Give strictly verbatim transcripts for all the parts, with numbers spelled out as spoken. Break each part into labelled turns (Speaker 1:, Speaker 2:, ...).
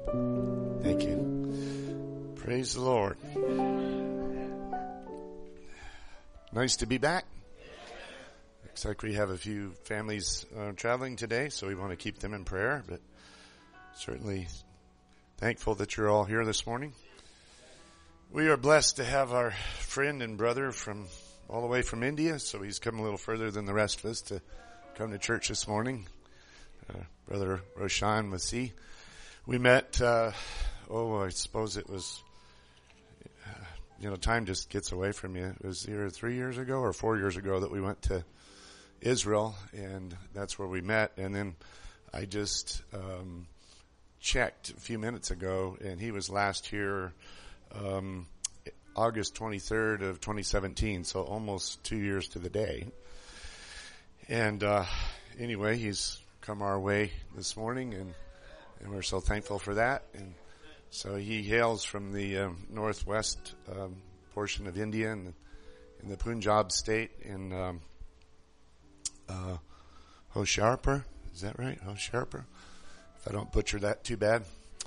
Speaker 1: Thank you. Praise the Lord. Nice to be back. Looks like we have a few families uh, traveling today, so we want to keep them in prayer, but certainly thankful that you're all here this morning. We are blessed to have our friend and brother from all the way from India, so he's come a little further than the rest of us to come to church this morning. Uh, Brother Roshan Masih. We met, uh, oh, I suppose it was, uh, you know, time just gets away from you. It was either three years ago or four years ago that we went to Israel, and that's where we met. And then I just um, checked a few minutes ago, and he was last here um, August twenty-third of twenty seventeen, so almost two years to the day. And uh, anyway, he's come our way this morning, and and we're so thankful for that. And so he hails from the um, northwest um, portion of India in the, in the Punjab state in um, uh, Hoshiarpur. Is that right? Hoshiarpur? If I don't butcher that too bad.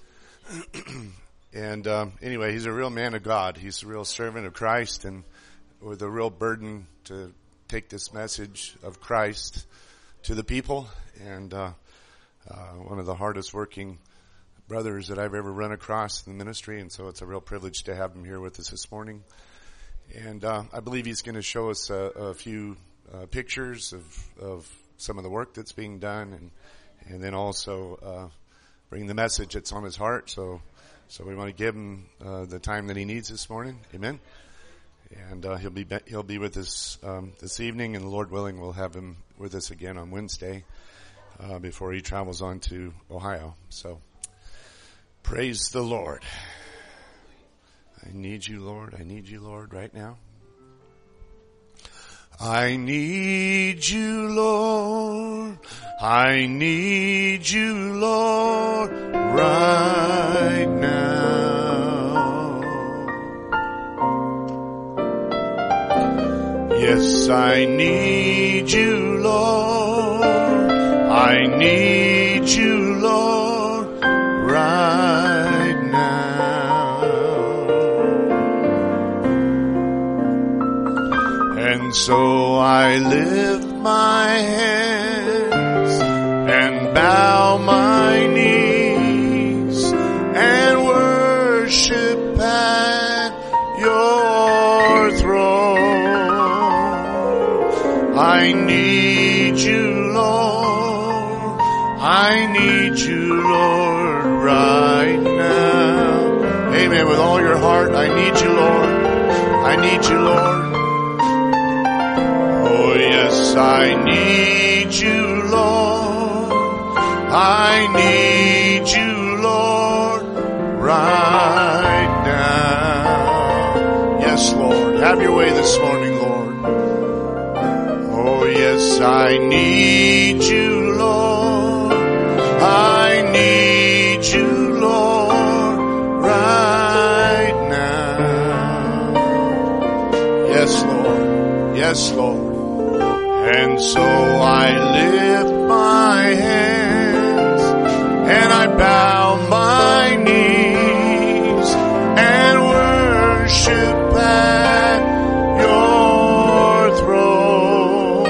Speaker 1: And um, anyway, he's a real man of God. He's a real servant of Christ, and with a real burden to take this message of Christ to the people. And uh, uh, one of the hardest working brothers that I've ever run across in the ministry, and so it's a real privilege to have him here with us this morning. And uh, I believe he's going to show us a, a few uh, pictures of, of some of the work that's being done, and and then also uh, bring the message that's on his heart. So. So we want to give him uh, the time that he needs this morning. Amen. And uh, he'll be he'll be with us um, this evening, and the Lord willing, we'll have him with us again on Wednesday uh, before he travels on to Ohio. So praise the Lord. I need you, Lord. I need you, Lord, right now. I need you, Lord. I need you, Lord, right now. Yes, I need you, Lord. I need you, Lord, right now. And so I lift my hands and bow my knees and worship at your throne. I need you, Lord. I need you, Lord, right now. Amen. With all your heart, I need you, Lord. I need you, Lord. Oh, yes, I need you, Lord. I need you, Lord, right now. Yes, Lord. Have your way this morning, Lord. Oh, yes, I need you, Lord. I need you, Lord, right now. Yes, Lord. Yes, Lord. And so I lift my hands and I bow my knees and worship at your throne.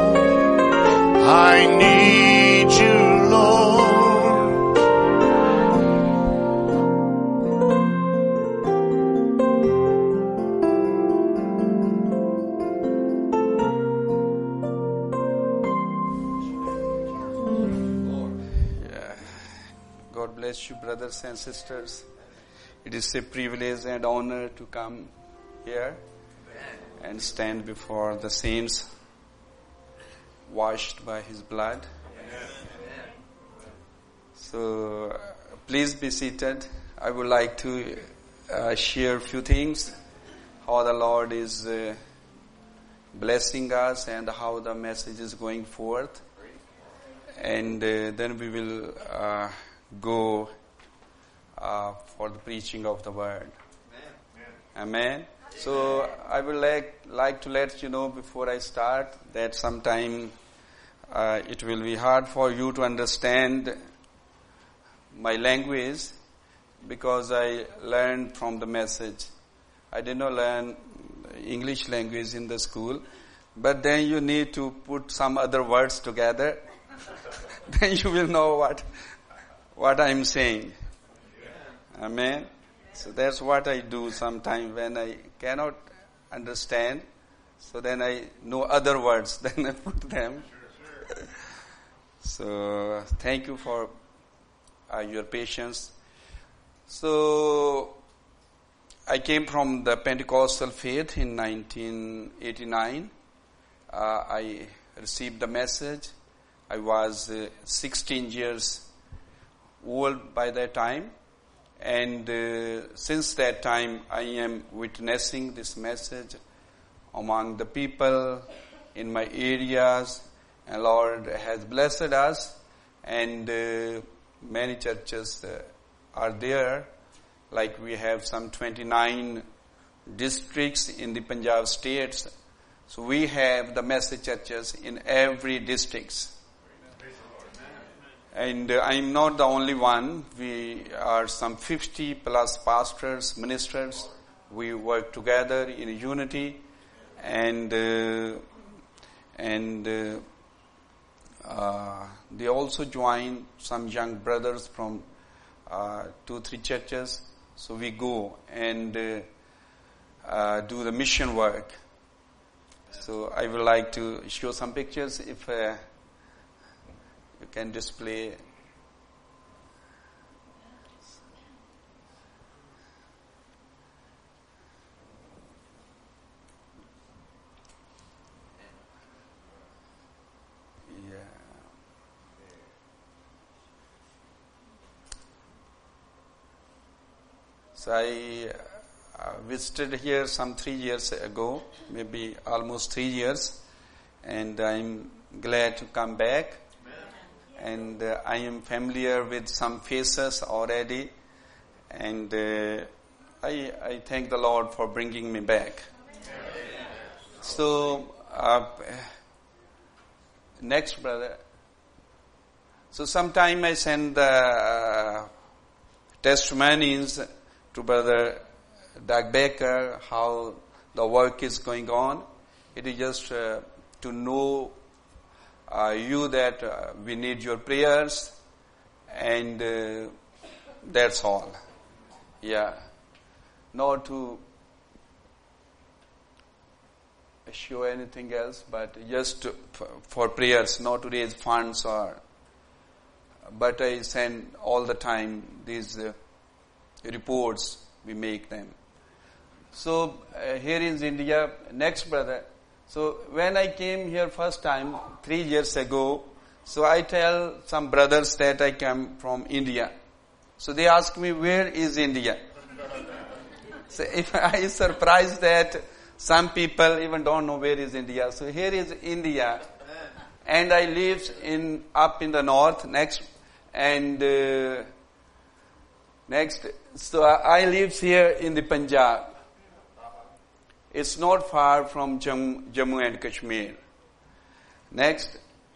Speaker 1: I need you, Lord.
Speaker 2: God bless you, brothers and sisters. It is a privilege and honor to come here and stand before the saints washed by His blood. So uh, please be seated. I would like to uh, share a few things, how the Lord is uh, blessing us and how the message is going forth. And uh, then we will uh, go uh, for the preaching of the word. Amen. Amen. So I would like like to let you know before I start that sometime uh, it will be hard for you to understand my language because I learned from the message. I did not learn English language in the school, but then you need to put some other words together. Then you will know what what I am saying. Amen. So that's what I do sometimes when I cannot understand. So then I know other words, then I put them. So thank you for uh, your patience. So I came from the Pentecostal faith in nineteen eighty-nine. Uh, I received the message. I was uh, sixteen years old by that time. And uh, since that time, I am witnessing this message among the people in my areas. And Lord has blessed us. And uh, many churches uh, are there. Like we have some twenty-nine districts in the Punjab states. So we have the message churches in every district. And uh, I'm not the only one. We are some fifty plus pastors, ministers. We work together in unity. And uh, and uh, uh, they also join some young brothers from uh, two, three churches. So we go and uh, uh, do the mission work. So I would like to show some pictures if uh, you can display. Yeah. So I uh, visited here some three years ago, maybe almost three years, and I'm glad to come back. And uh, I am familiar with some faces already, and uh, I, I thank the Lord for bringing me back. So, uh, next brother. So sometime I send the uh, testimonies to Brother Doug Baker, how the work is going on. It is just uh, to know Uh, you that uh, we need your prayers, and uh, that's all. Yeah. Not to show anything else, but just to, for, for prayers, not to raise funds or, but I send all the time these uh, reports, we make them. So uh, here is India. Next brother. So when I came here first time, three years ago, so I tell some brothers that I come from India. So they ask me, where is India? So if I is surprised that some people even don't know where is India. So here is India. And I live in, up in the north, next, and uh, next, so I live here in the Punjab. It's not far from Jammu and Kashmir. Next.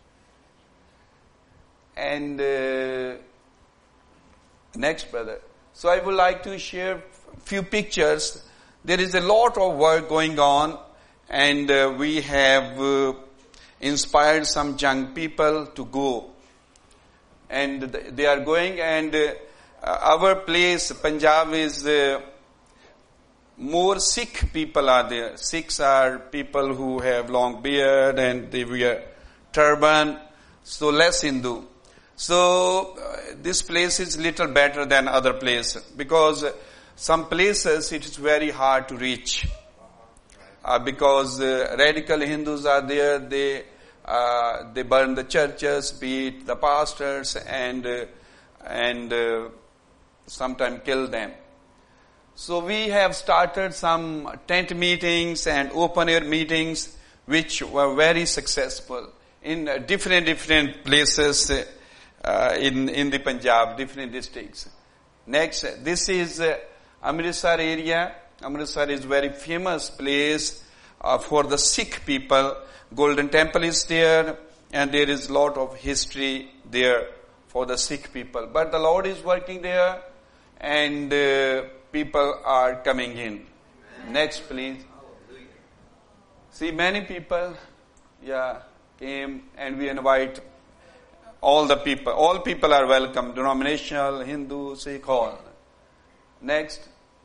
Speaker 2: And uh, next, brother. So I would like to share few pictures. There is a lot of work going on, and uh, we have uh, inspired some young people to go. And they are going, and uh, our place, Punjab, is uh, more Sikh people are there. Sikhs are people who have long beard and they wear turban, so less Hindu. So uh, this place is little better than other places, because uh, some places it is very hard to reach. Uh, because uh, radical Hindus are there, they uh, they burn the churches, beat the pastors, and uh, and uh, sometimes kill them. So we have started some tent meetings and open air meetings, which were very successful in uh, different different places uh, in in the Punjab, different districts. Next, this is uh, Amritsar area. Amritsar is very famous place uh, for the Sikh people. Golden Temple is there, and there is a lot of history there for the Sikh people. But the Lord is working there. and uh, people are coming in. Next, please. See, many people, yeah, came, and we invite all the people. All people are welcome, denominational, Hindu, Sikh, all. Next.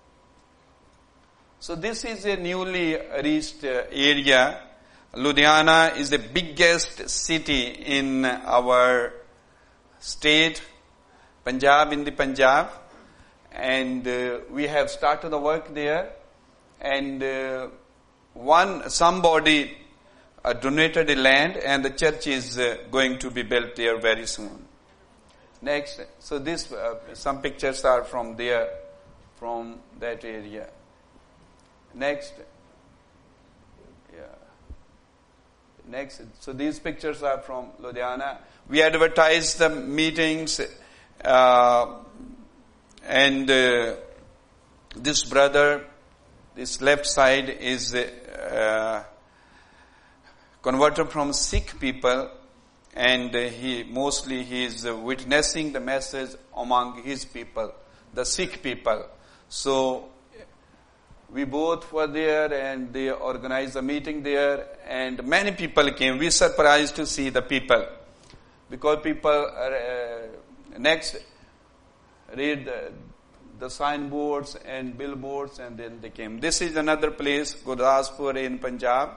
Speaker 2: So this is a newly reached uh, area. Ludhiana is the biggest city in our state, Punjab, in the Punjab. And uh, we have started the work there. And uh, one, somebody uh, donated the land, and the church is uh, going to be built there very soon. Next. So this, uh, some pictures are from there, from that area. Next. Yeah. Next. So these pictures are from Ludhiana. We advertise the meetings, uh, and uh, this brother, this left side is uh, converted from Sikh people, and uh, he mostly he is uh, witnessing the message among his people, the Sikh people. So we both were there, and they organized a meeting there, and many people came. We surprised to see the people, because people are, uh, next read the, the signboards and billboards, and then they came. This is another place, Gurdaspur in Punjab,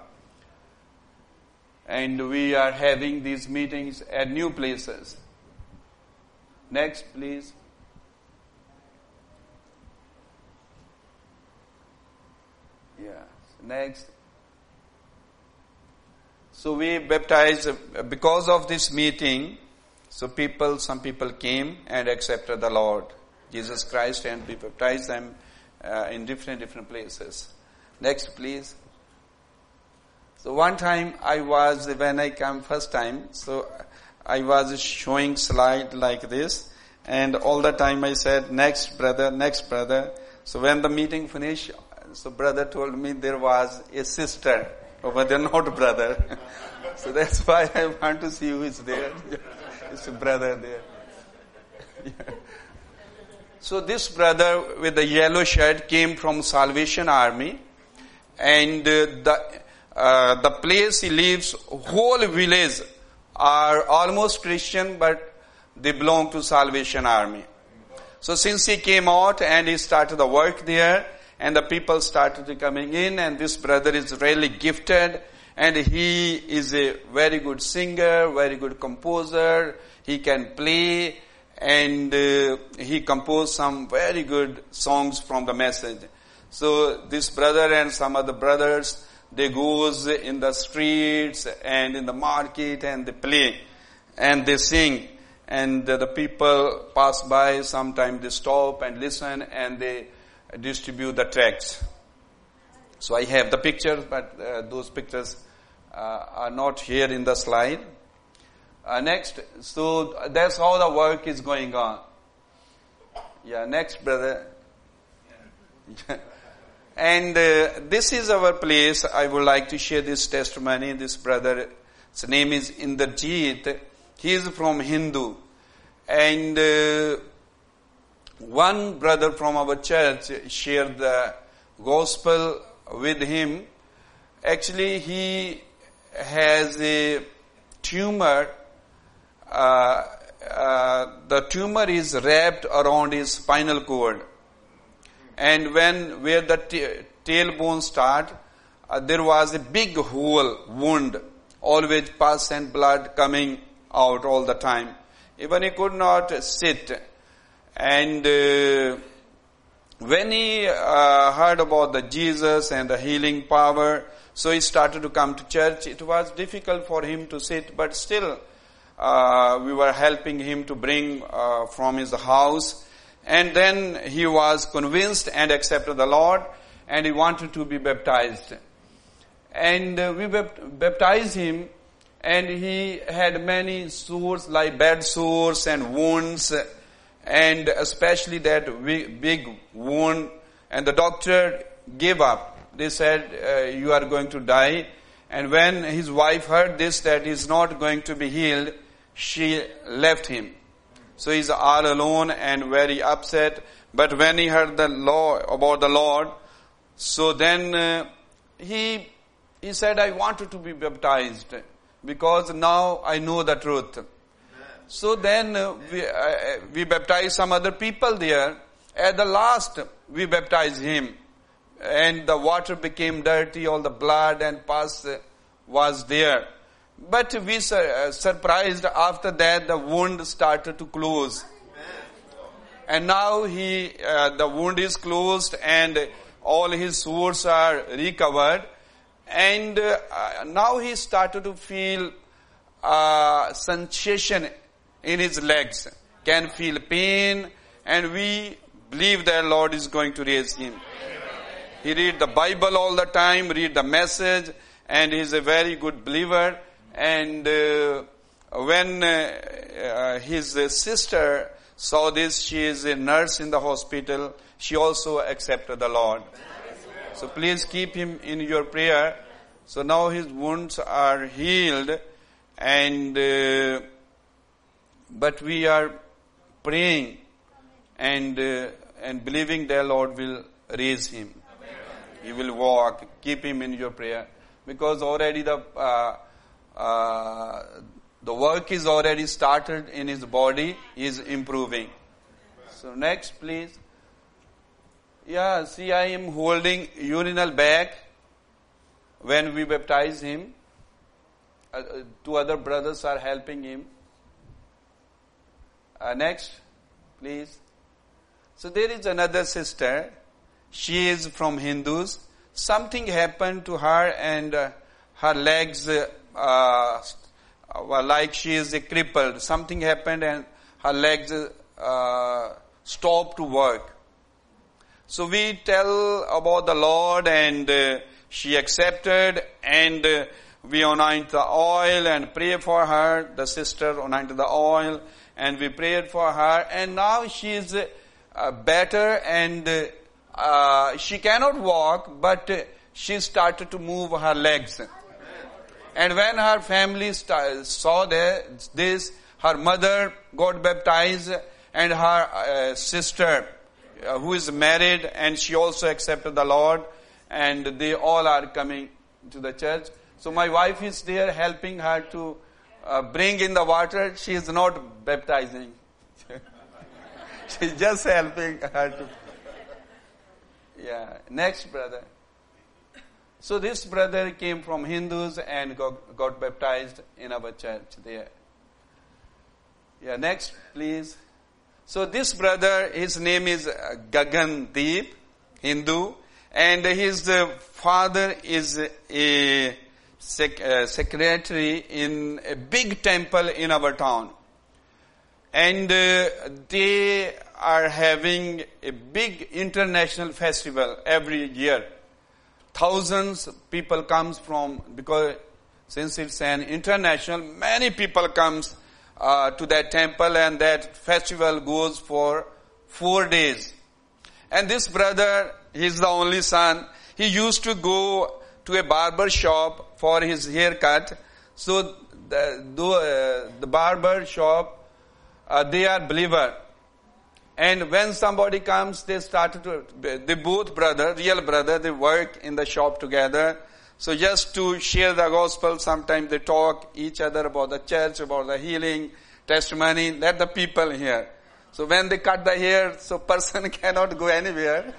Speaker 2: and we are having these meetings at new places. Next, please. Yeah. Next. So we baptized because of this meeting. So people, some people came and accepted the Lord Jesus Christ, and we baptized them uh, in different different places. Next, please. So one time I was, when I came first time, so I was showing slide like this, and all the time I said, next brother, next brother. So when the meeting finished, so brother told me there was a sister over there, not brother. So that's why I want to see who is there. It's a brother there. Yeah. So this brother with the yellow shirt came from Salvation Army, and uh, the uh, the place he lives, whole village are almost Christian, but they belong to Salvation Army. So since he came out and he started the work there, and the people started coming in, and this brother is really gifted, and he is a very good singer, very good composer. He can play, and uh, he composed some very good songs from the message. So this brother and some other brothers, they goes in the streets and in the market, and they play and they sing, and uh, the people pass by. Sometimes they stop and listen, and they distribute the tracts. So I have the pictures, but uh, those pictures uh, are not here in the slide. Uh, next, so that's how the work is going on. Yeah, next, brother. And uh, this is our place. I would like to share this testimony. This brother, his name is Indrajit. He is from Hindu. And uh, one brother from our church shared the gospel with him. Actually, he has a tumor. Uh, uh, the tumor is wrapped around his spinal cord. And when, where the t- tailbone start, uh, there was a big hole, wound, always pus and blood coming out all the time. Even he could not sit. And uh, when he uh, heard about the Jesus and the healing power, so he started to come to church. It was difficult for him to sit, but still uh, we were helping him to bring uh, from his house. And then he was convinced and accepted the Lord, and he wanted to be baptized. And uh, we baptized him, and he had many sores, like bad sores and wounds, and especially that big wound. And the doctor gave up. They said, uh, you are going to die. And when his wife heard this, that he's not going to be healed, she left him. So he's all alone and very upset. But when he heard the law about the Lord, so then uh, he he said, I wanted to be baptized because now I know the truth. So then uh, we, uh, we baptized some other people there. At the last, we baptized him. And the water became dirty, all the blood and pus was there. But we sur- surprised after that the wound started to close. And now he, uh, the wound is closed and all his sores are recovered. And uh, now he started to feel uh, sensation in his legs, can feel pain, and we believe that Lord is going to raise him. He read the Bible all the time, read the message, and he's a very good believer. And uh, when uh, uh, his uh, sister saw this, she is a nurse in the hospital, she also accepted the Lord. So please keep him in your prayer. So now his wounds are healed, and uh, but we are praying and uh, and believing that Lord will raise him. He will walk. Keep him in your prayer, because already the uh, uh, the work is already started in his body. He is improving. So next, please. Yeah, see, I am holding urinal bag when we baptize him. Uh, two other brothers are helping him. Uh, next, please. So there is another sister. She is from Hindus. Something happened to her and uh, her legs uh, uh, were like she is uh, crippled. Something happened and her legs uh, stopped to work. So we tell about the Lord, and uh, she accepted, and uh, we anoint the oil and pray for her. The sister anointed the oil and we prayed for her, and now she is uh, better, and uh, uh, she cannot walk, but uh, she started to move her legs. And when her family st- saw that, this, her mother got baptized, and her uh, sister Uh, who is married, and she also accepted the Lord, and they all are coming to the church. So my wife is there helping her to uh, bring in the water. She is not baptizing. She is just helping her to. Yeah. Next brother. So this brother came from Hindus and got, got baptized in our church there. Yeah. Next, please. So this brother, his name is Gagan Deep, Hindu, and his uh, father is a sec- uh, secretary in a big temple in our town. And uh, they are having a big international festival every year. Thousands of people comes from, because since it's an international, many people comes Uh, to that temple, and that festival goes for four days. And this brother, he's the only son, he used to go to a barber shop for his haircut. So the, the, uh, the barber shop, uh, they are believer. And when somebody comes, they start to, they both brother, real brother, they work in the shop together. So just to share the gospel, sometimes they talk each other about the church, about the healing, testimony, let the people hear. So when they cut the hair, so person cannot go anywhere.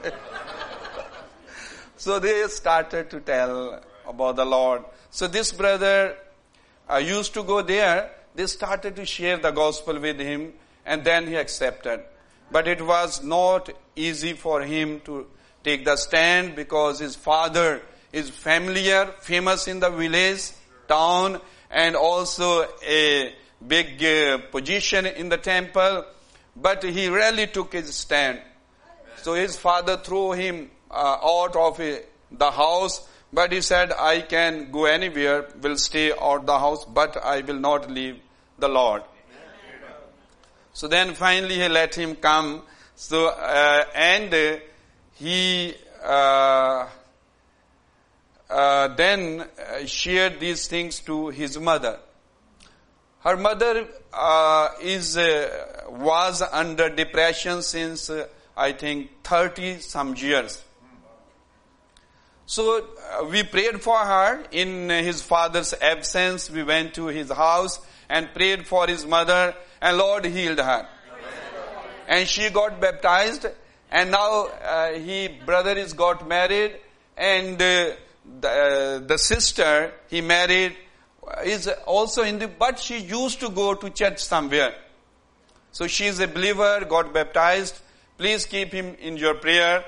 Speaker 2: So they started to tell about the Lord. So this brother uh, used to go there. They started to share the gospel with him, and then he accepted. But it was not easy for him to take the stand, because his father is familiar, famous in the village, town, and also a big uh, position in the temple. But he rarely took his stand. So his father threw him uh, out of uh, the house, but he said, I can go anywhere, will stay out the house, but I will not leave the Lord. So then finally he let him come. So, uh, and uh, he, uh, Uh, then uh, shared these things to his mother. Her mother uh, is uh, was under depression since uh, I think thirty some years. So uh, we prayed for her in his father's absence. We went to his house and prayed for his mother, and Lord healed her. And she got baptized, and now uh, he brother is got married, and uh, the, uh, the sister he married is also in the, but she used to go to church somewhere. So she is a believer, got baptized. Please keep him in your prayer,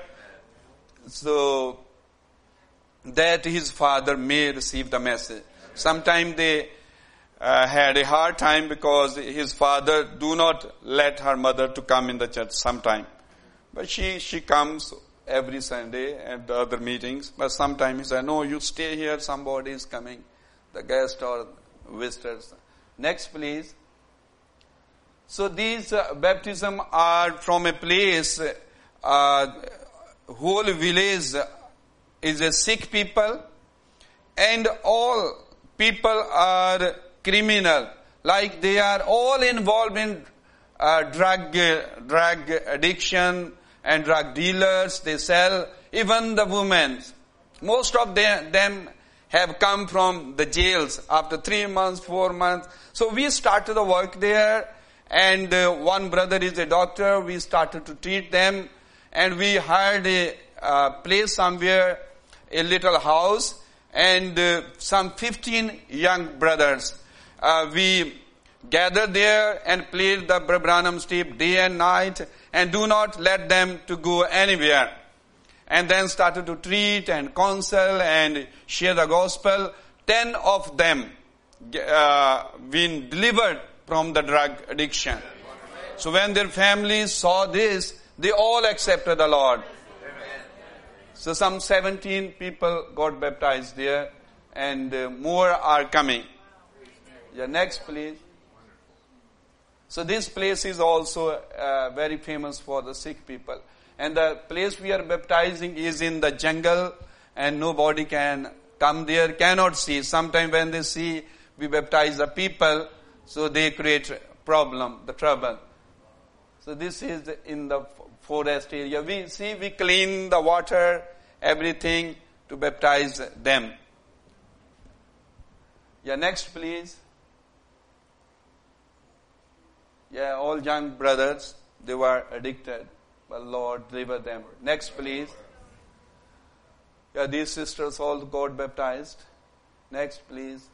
Speaker 2: so that his father may receive the message. Sometime they uh, had a hard time because his father do not let her mother to come in the church sometime. But she, she comes every Sunday at the other meetings. But sometime he said, no, you stay here, somebody is coming, the guest or visitors. Next please. So these uh, baptism are from a place, uh, whole village is a Sikh people, and all people are criminal, like they are all involved in uh, drug, uh, drug addiction and drug dealers. They sell, even the women. Most of them, them have come from the jails after three months, four months. So we started the work there, and uh, one brother is a doctor. We started to treat them, and we hired a uh, place somewhere, a little house, and uh, some fifteen young brothers. Uh, we gathered there and played the Branham tape day and night, and do not let them to go anywhere. And then started to treat and counsel and share the gospel. Ten of them uh, been delivered from the drug addiction. So when their families saw this, they all accepted the Lord. So some seventeen people got baptized there, and uh, more are coming. Yeah, next please. So this place is also uh, very famous for the Sikh people. And the place we are baptizing is in the jungle, and nobody can come there, cannot see. Sometimes when they see we baptize the people, so they create problem, the trouble. So this is in the forest area. We see, we clean the water, everything to baptize them. Yeah, next please. Yeah, all young brothers, they were addicted, but Lord delivered them. Next please. Yeah, these sisters all got baptized. Next please.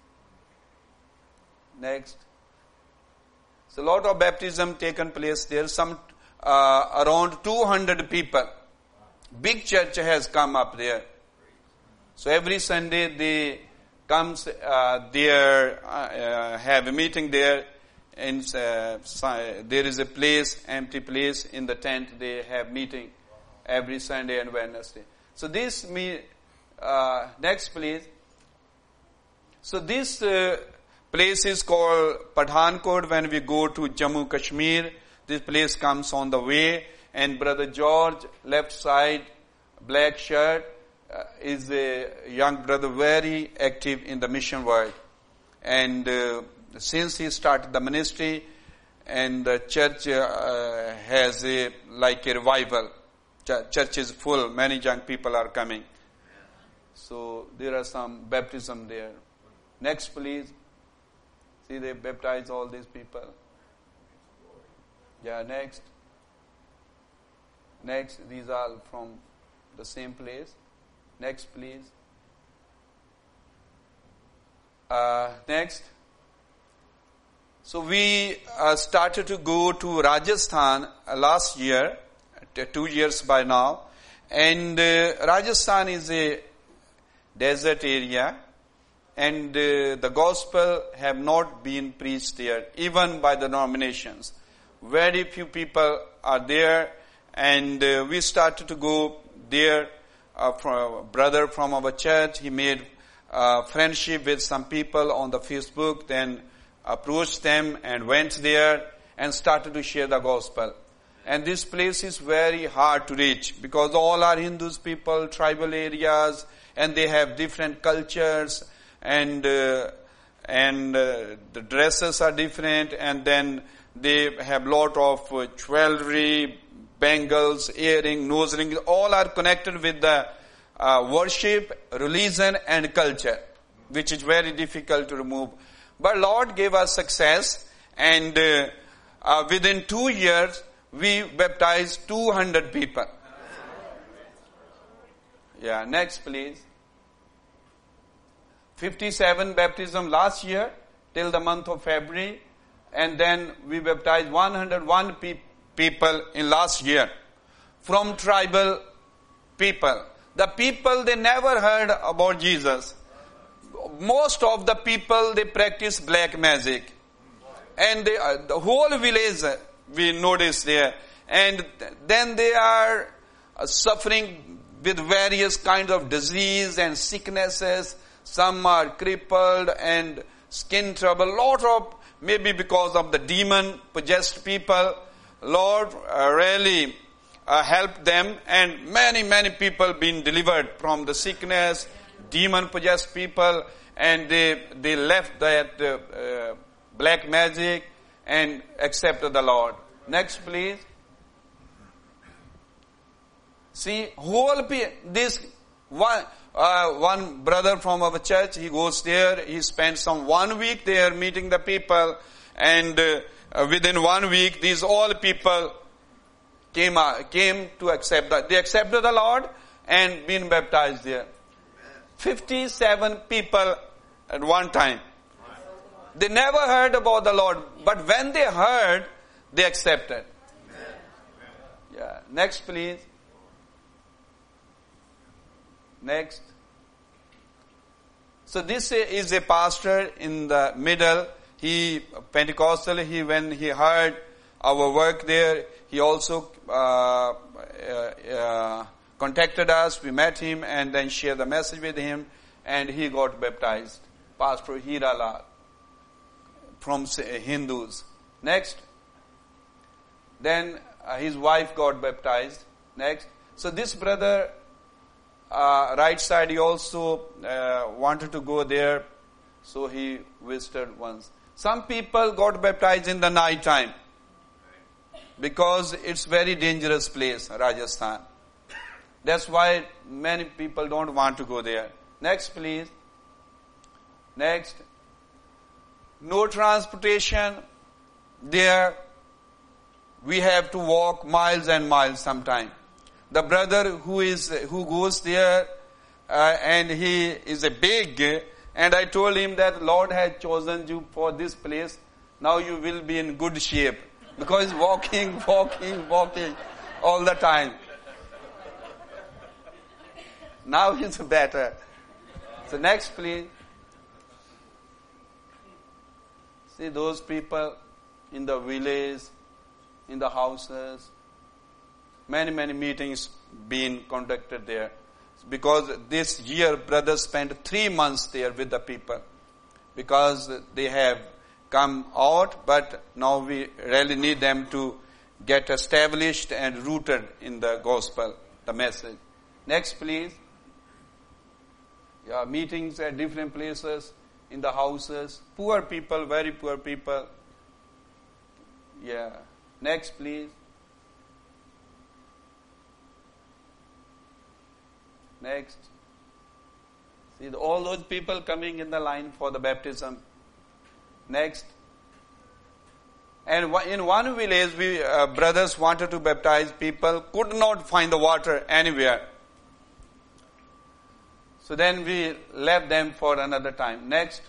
Speaker 2: Next. So a lot of baptism taken place there. Some uh, around two hundred people. Big church has come up there. So every Sunday they comes uh, there, uh, uh, have a meeting there, and uh, there is a place, empty place in the tent. They have meeting every Sunday and Wednesday. So this me uh, next please. So this uh, place is called Pathankot. When we go to Jammu Kashmir, this place comes on the way. And Brother George, left side, black shirt, uh, is a young brother, very active in the mission work. And uh, since he started the ministry, and the church uh, has a like a revival. Ch- church is full, many young people are coming. So there are some baptism there. Next please. See, they baptize all these people. Yeah, next. Next, these are from the same place. Next, please. Uh, next. So we uh, started to go to Rajasthan uh, last year, t- two years by now. And uh, Rajasthan is a desert area, and uh, the gospel have not been preached there, even by the denominations. Very few people are there, and uh, we started to go there. Uh, from a brother from our church, he made uh, friendship with some people on the Facebook, then approached them and went there and started to share the gospel. And this place is very hard to reach because all are Hindus people, tribal areas, and they have different cultures, and uh, and uh, the dresses are different, and then they have lot of uh, jewelry, bangles, earring, nose rings, all are connected with the uh, worship, religion and culture, which is very difficult to remove. But Lord gave us success, and uh, uh, within two years, we baptized two hundred people. Yeah, next please. fifty-seven baptism last year till the month of February, and then we baptized one hundred one pe- people in last year from tribal people. The people, they never heard about Jesus. Most of the people, they practice black magic, and they, uh, the whole village uh, we notice there, and then they are uh, suffering with various kinds of disease and sicknesses. Some are crippled and skin trouble. Lot of, maybe because of the demon possessed people. Lord uh, really uh, helped them, and many, many people been delivered from the sickness, demon possessed people, and they, they left that uh, uh, black magic and accepted the Lord. Next please. See, whole pe- this one, uh, one brother from our church, he goes there, he spends some one week there meeting the people, and uh, uh, within one week, these all people came uh, came to accept that. They accepted the Lord and been baptized there. fifty-seven people at one time. They never heard about the Lord, but when they heard, they accepted. Yeah. Next please. Next. So this is a pastor in the middle. He, Pentecostal, he, when he heard our work there, he also uh, uh, uh, contacted us. We met him and then shared the message with him, and he got baptized. Pastor Hiralal from Hindus. Next. Then uh, his wife got baptized. Next. So this brother, Uh, right side, he also uh, wanted to go there, so he visited once. Some people got baptized in the night time because it's very dangerous place, Rajasthan. That's why many people don't want to go there. Next please. Next. No transportation there. We have to walk miles and miles sometime. The brother who is who goes there uh, and he is a big, and I told him that Lord has chosen you for this place. Now you will be in good shape, because walking, walking, walking all the time. Now it's better. So next please. See those people in the village, in the houses. Many, many meetings being conducted there. Because this year, brothers spent three months there with the people. Because they have come out, but now we really need them to get established and rooted in the gospel, the message. Next, please. Yeah, meetings at different places, in the houses. Poor people, very poor people. Yeah. Next, please. Next. See all those people coming in the line for the baptism. Next. And in one village, we uh, brothers wanted to baptize people, could not find the water anywhere. So then we left them for another time. Next.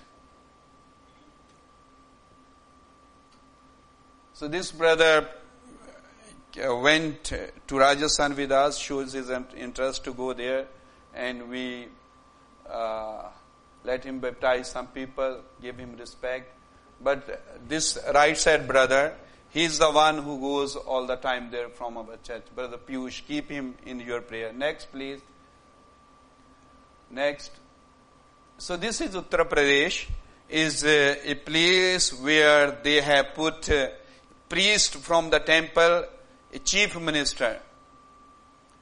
Speaker 2: So this brother went to Rajasthan with us, shows his interest to go there. And we uh, let him baptize some people, give him respect. But this right side brother, he's the one who goes all the time there from our church. Brother Piyush, keep him in your prayer. Next, please. Next. So this is Uttar Pradesh, is uh, a place where they have put a priest from the temple, a chief minister.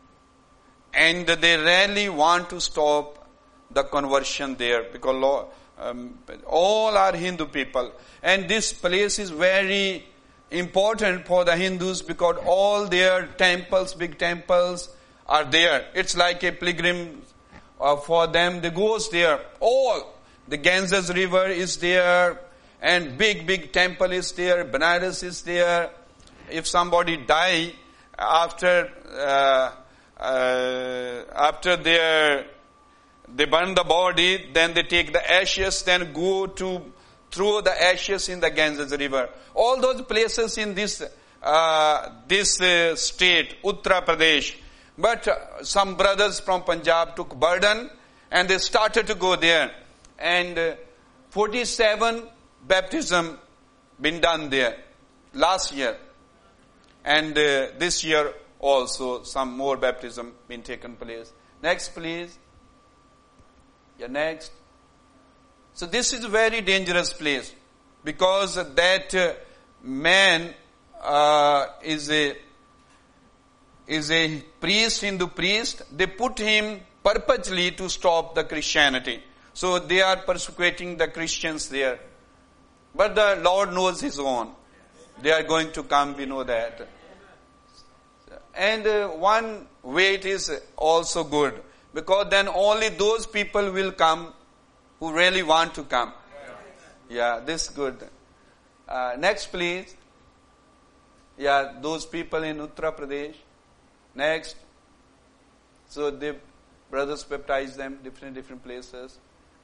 Speaker 2: And they really want to stop the conversion there, because um, all are Hindu people. And this place is very important for the Hindus because all their temples, big temples are there. It's like a pilgrim uh, for them. They goes there. All the Ganges River is there, and big big temple is there. Banaras is there. If somebody die after uh, uh, after their they burn the body, then they take the ashes, then go to throw the ashes in the Ganges River. All those places in this uh, this uh, state, Uttar Pradesh. But uh, some brothers from Punjab took burden and they started to go there. And uh, forty-seven baptism been done there last year. And uh, this year also some more baptism been taken place. Next please. Yeah, next. So this is a very dangerous place because that uh, man uh, is a is a priest, Hindu priest. They put him purposely to stop the Christianity. So they are persecuting the Christians there. But the Lord knows His own. They are going to come, we know that. And uh, one way it is also good. Because then only those people will come who really want to come. Yeah, this is good. Uh, next please. Yeah, those people in Uttar Pradesh. Next. So the brothers baptize them different different places.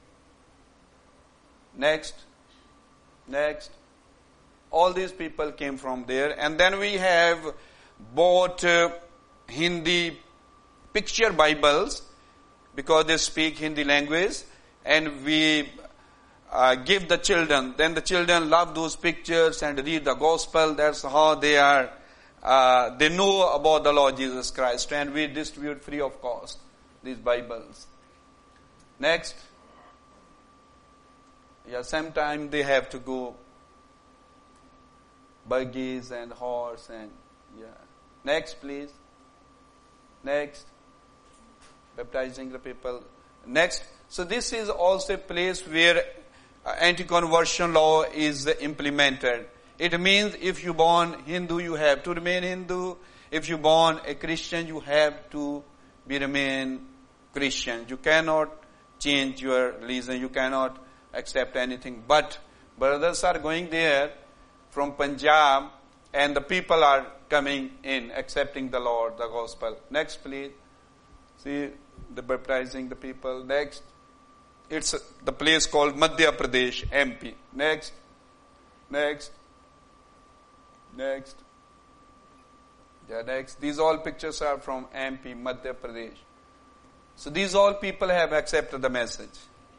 Speaker 2: Next. Next. All these people came from there. And then we have bought uh, Hindi picture Bibles, because they speak Hindi language, and we uh, give the children. Then the children love those pictures and read the gospel. That's how they are, uh, they know about the Lord Jesus Christ, and we distribute free of cost these Bibles. Next. Yeah, sometime they have to go buggies and horse and yeah. Next please. Next. Baptizing the people. Next. So this is also a place where anti-conversion law is implemented. It means if you born Hindu, you have to remain Hindu. If you born a Christian, you have to be remain Christian. You cannot change your religion. You cannot accept anything. But brothers are going there from Punjab, and the people are coming in, accepting the Lord, the gospel. Next please. See, the baptizing the people. Next. It's the place called Madhya Pradesh, M P. Next. Next. Next. Yeah, next. These all pictures are from M P, Madhya Pradesh. So these all people have accepted the message.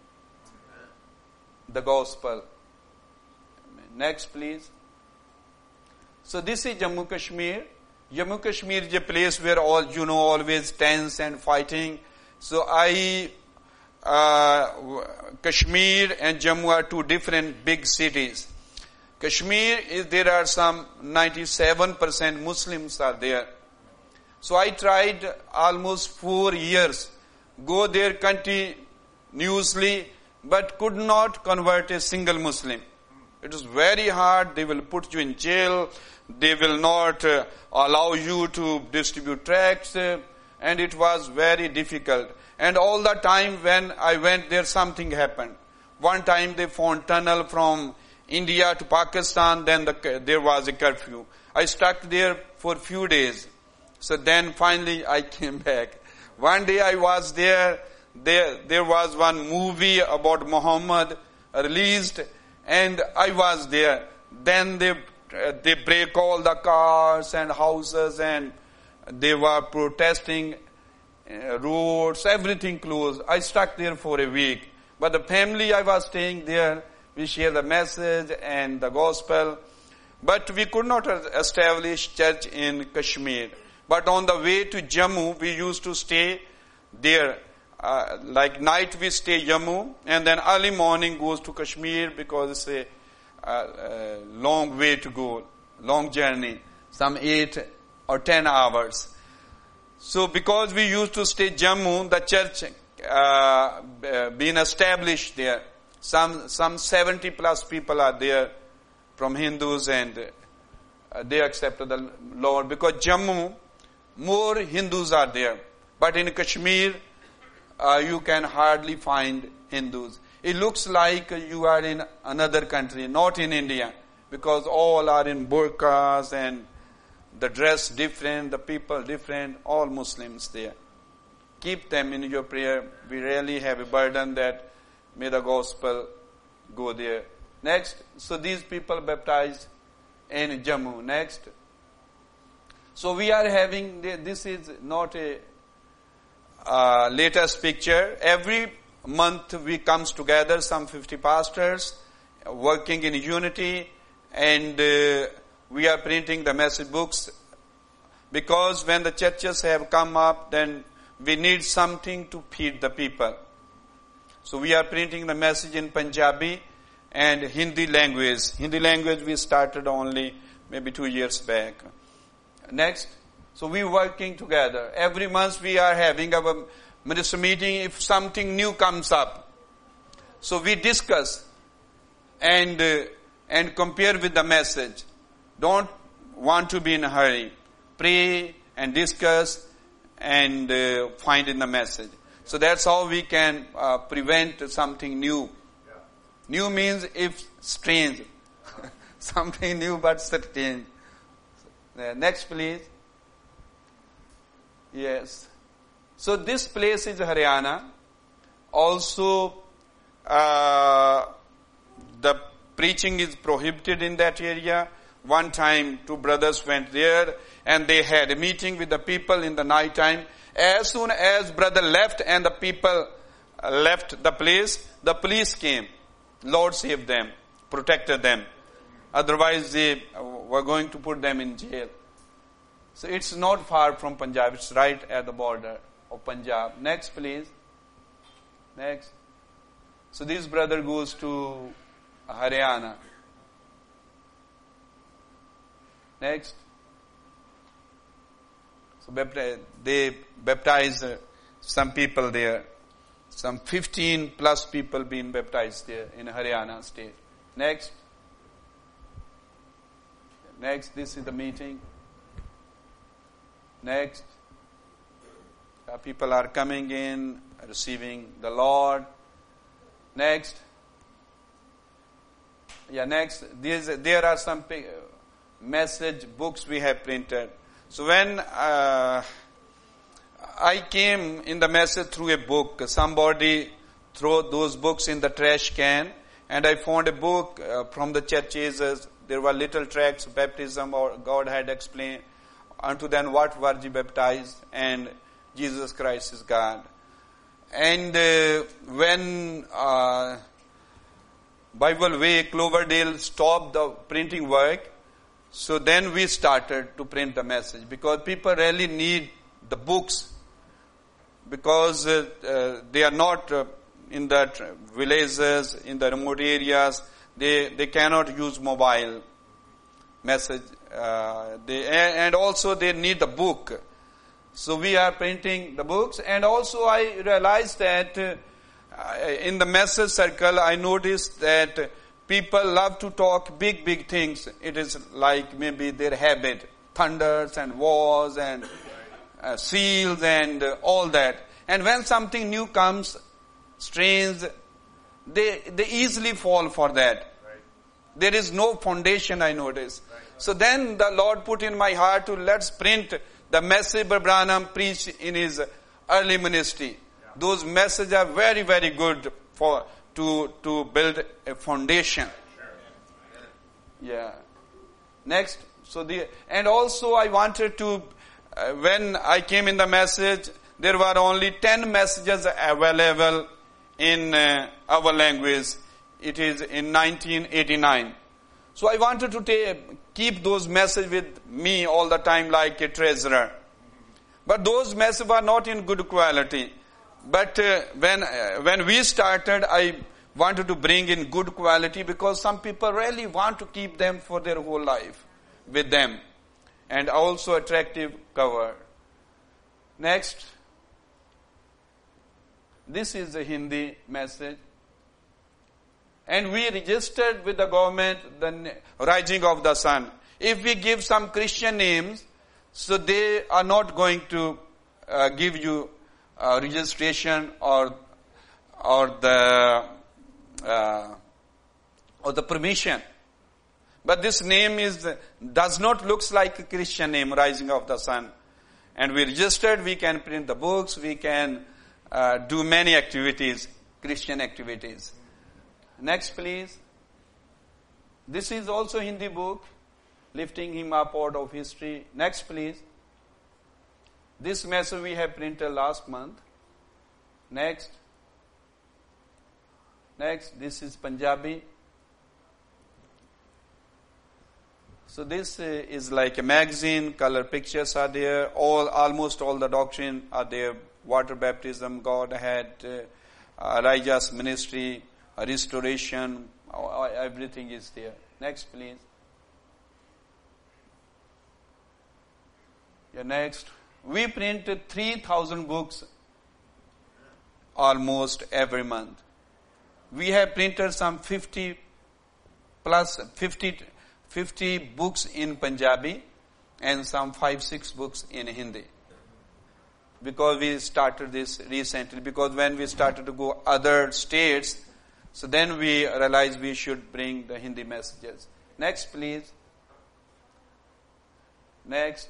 Speaker 2: The gospel. Next please. So this is Jammu Kashmir. Jammu Kashmir is a place where all, you know, always tense and fighting. So I, uh, Kashmir and Jammu are two different big cities. Kashmir is, there are some ninety-seven percent Muslims are there. So I tried almost four years, go there continuously, but could not convert a single Muslim. It is very hard. They will put you in jail. They will not uh, allow you to distribute tracts. Uh, and it was very difficult. And all the time when I went there, something happened. One time they found tunnel from India to Pakistan. Then the, there was a curfew. I stuck there for a few days. So then finally I came back. One day I was there. There, there was one movie about Muhammad released. And I was there. Then they uh, they break all the cars and houses, and they were protesting, uh, roads, everything closed. I stuck there for a week. But the family I was staying there, we share the message and the gospel. But we could not establish church in Kashmir. But on the way to Jammu, we used to stay there. Uh, like night we stay Jammu, and then early morning goes to Kashmir, because it's a uh, uh, long way to go, long journey, some eight or ten hours. So because we used to stay Jammu, the church uh, uh, been established there. Some, some seventy plus people are there from Hindus, and uh, they accepted the Lord. Because Jammu, more Hindus are there. But in Kashmir, uh, you can hardly find Hindus. It looks like you are in another country, not in India. Because all are in burqas and the dress different, the people different, all Muslims there. Keep them in your prayer. We really have a burden that may the gospel go there. Next, so these people baptized in Jammu. Next. So we are having, this is not a uh, latest picture. Every month we comes together, some fifty pastors, working in unity, and uh, we are printing the message books. Because when the churches have come up, then we need something to feed the people. So we are printing the message in Punjabi and Hindi language. Hindi language we started only maybe two years back. Next. So we working together. Every month we are having our ministry meeting if something new comes up. So we discuss and uh, and compare with the message. Don't want to be in a hurry. Pray and discuss and uh, find in the message. So that's how we can uh, prevent something new. Yeah. New means if strange. Something new but strange. Uh, next please. Yes. So this place is Haryana. Also, uh, the preaching is prohibited in that area. One time, two brothers went there and they had a meeting with the people in the night time. As soon as brother left and the people left the place, the police came. Lord saved them, protected them. Otherwise, they were going to put them in jail. So it's not far from Punjab. It's right at the border of Punjab. Next, please. Next. So this brother goes to Haryana. Next. So they baptized some people there. Some fifteen plus people being baptized there in Haryana state. Next. Next, this is the meeting. Next. Uh, people are coming in, receiving the Lord. Next. Yeah, next. These, there are some message books we have printed. So when uh, I came in the message through a book, somebody threw those books in the trash can, and I found a book uh, from the churches. There were little tracts, baptism, or God had explained unto them what were ye baptized, and Jesus Christ is God. And uh, when uh, Bible Way, Cloverdale stopped the printing work, so then we started to print the message, because people really need the books, because uh, uh, they are not uh, in the villages, in the remote areas. They they cannot use mobile message. Uh, they and also they need the book. So we are printing the books, and also I realized that uh, in the message circle I noticed that people love to talk big, big things. It is like maybe their habit. Thunders and wars and uh, seals and uh, all that. And when something new comes, strange, they they easily fall for that. Right. There is no foundation, I notice. Right. So then the Lord put in my heart to let's print the message Brother Branham preached in his early ministry. Yeah. Those messages are very, very good for to to build a foundation. Yeah. Next. So the and also I wanted to uh, when I came in the message, there were only ten messages available in uh, our language. It is in nineteen eighty-nine. So I wanted to take, keep those messages with me all the time like a treasurer. But those messages were not in good quality. But uh, when uh, when we started, I wanted to bring in good quality, because some people really want to keep them for their whole life with them. And also attractive cover. Next. This is a Hindi message. And we registered with the government the rising of the sun. If we give some Christian names, so they are not going to uh, give you uh, registration or or the uh, or the permission. But this name is does not looks like a Christian name, Rising of the Sun. And we registered, we can print the books, we can uh, do many activities, Christian activities. Next please. This is also Hindi book, Lifting Him Up Out of History. Next please. This message we have printed last month. Next. Next, this is Punjabi. So this uh, is like a magazine, color pictures are there, all, almost all the doctrine are there, water baptism, Godhead, uh, Elijah's ministry, restoration, everything is there. Next please. Yeah, next. We printed three thousand books almost every month. We have printed some fifty plus fifty, fifty books in Punjabi and some five, six books in Hindi. Because we started this recently, because when we started to go other states, so then we realized we should bring the Hindi messages. Next please. Next.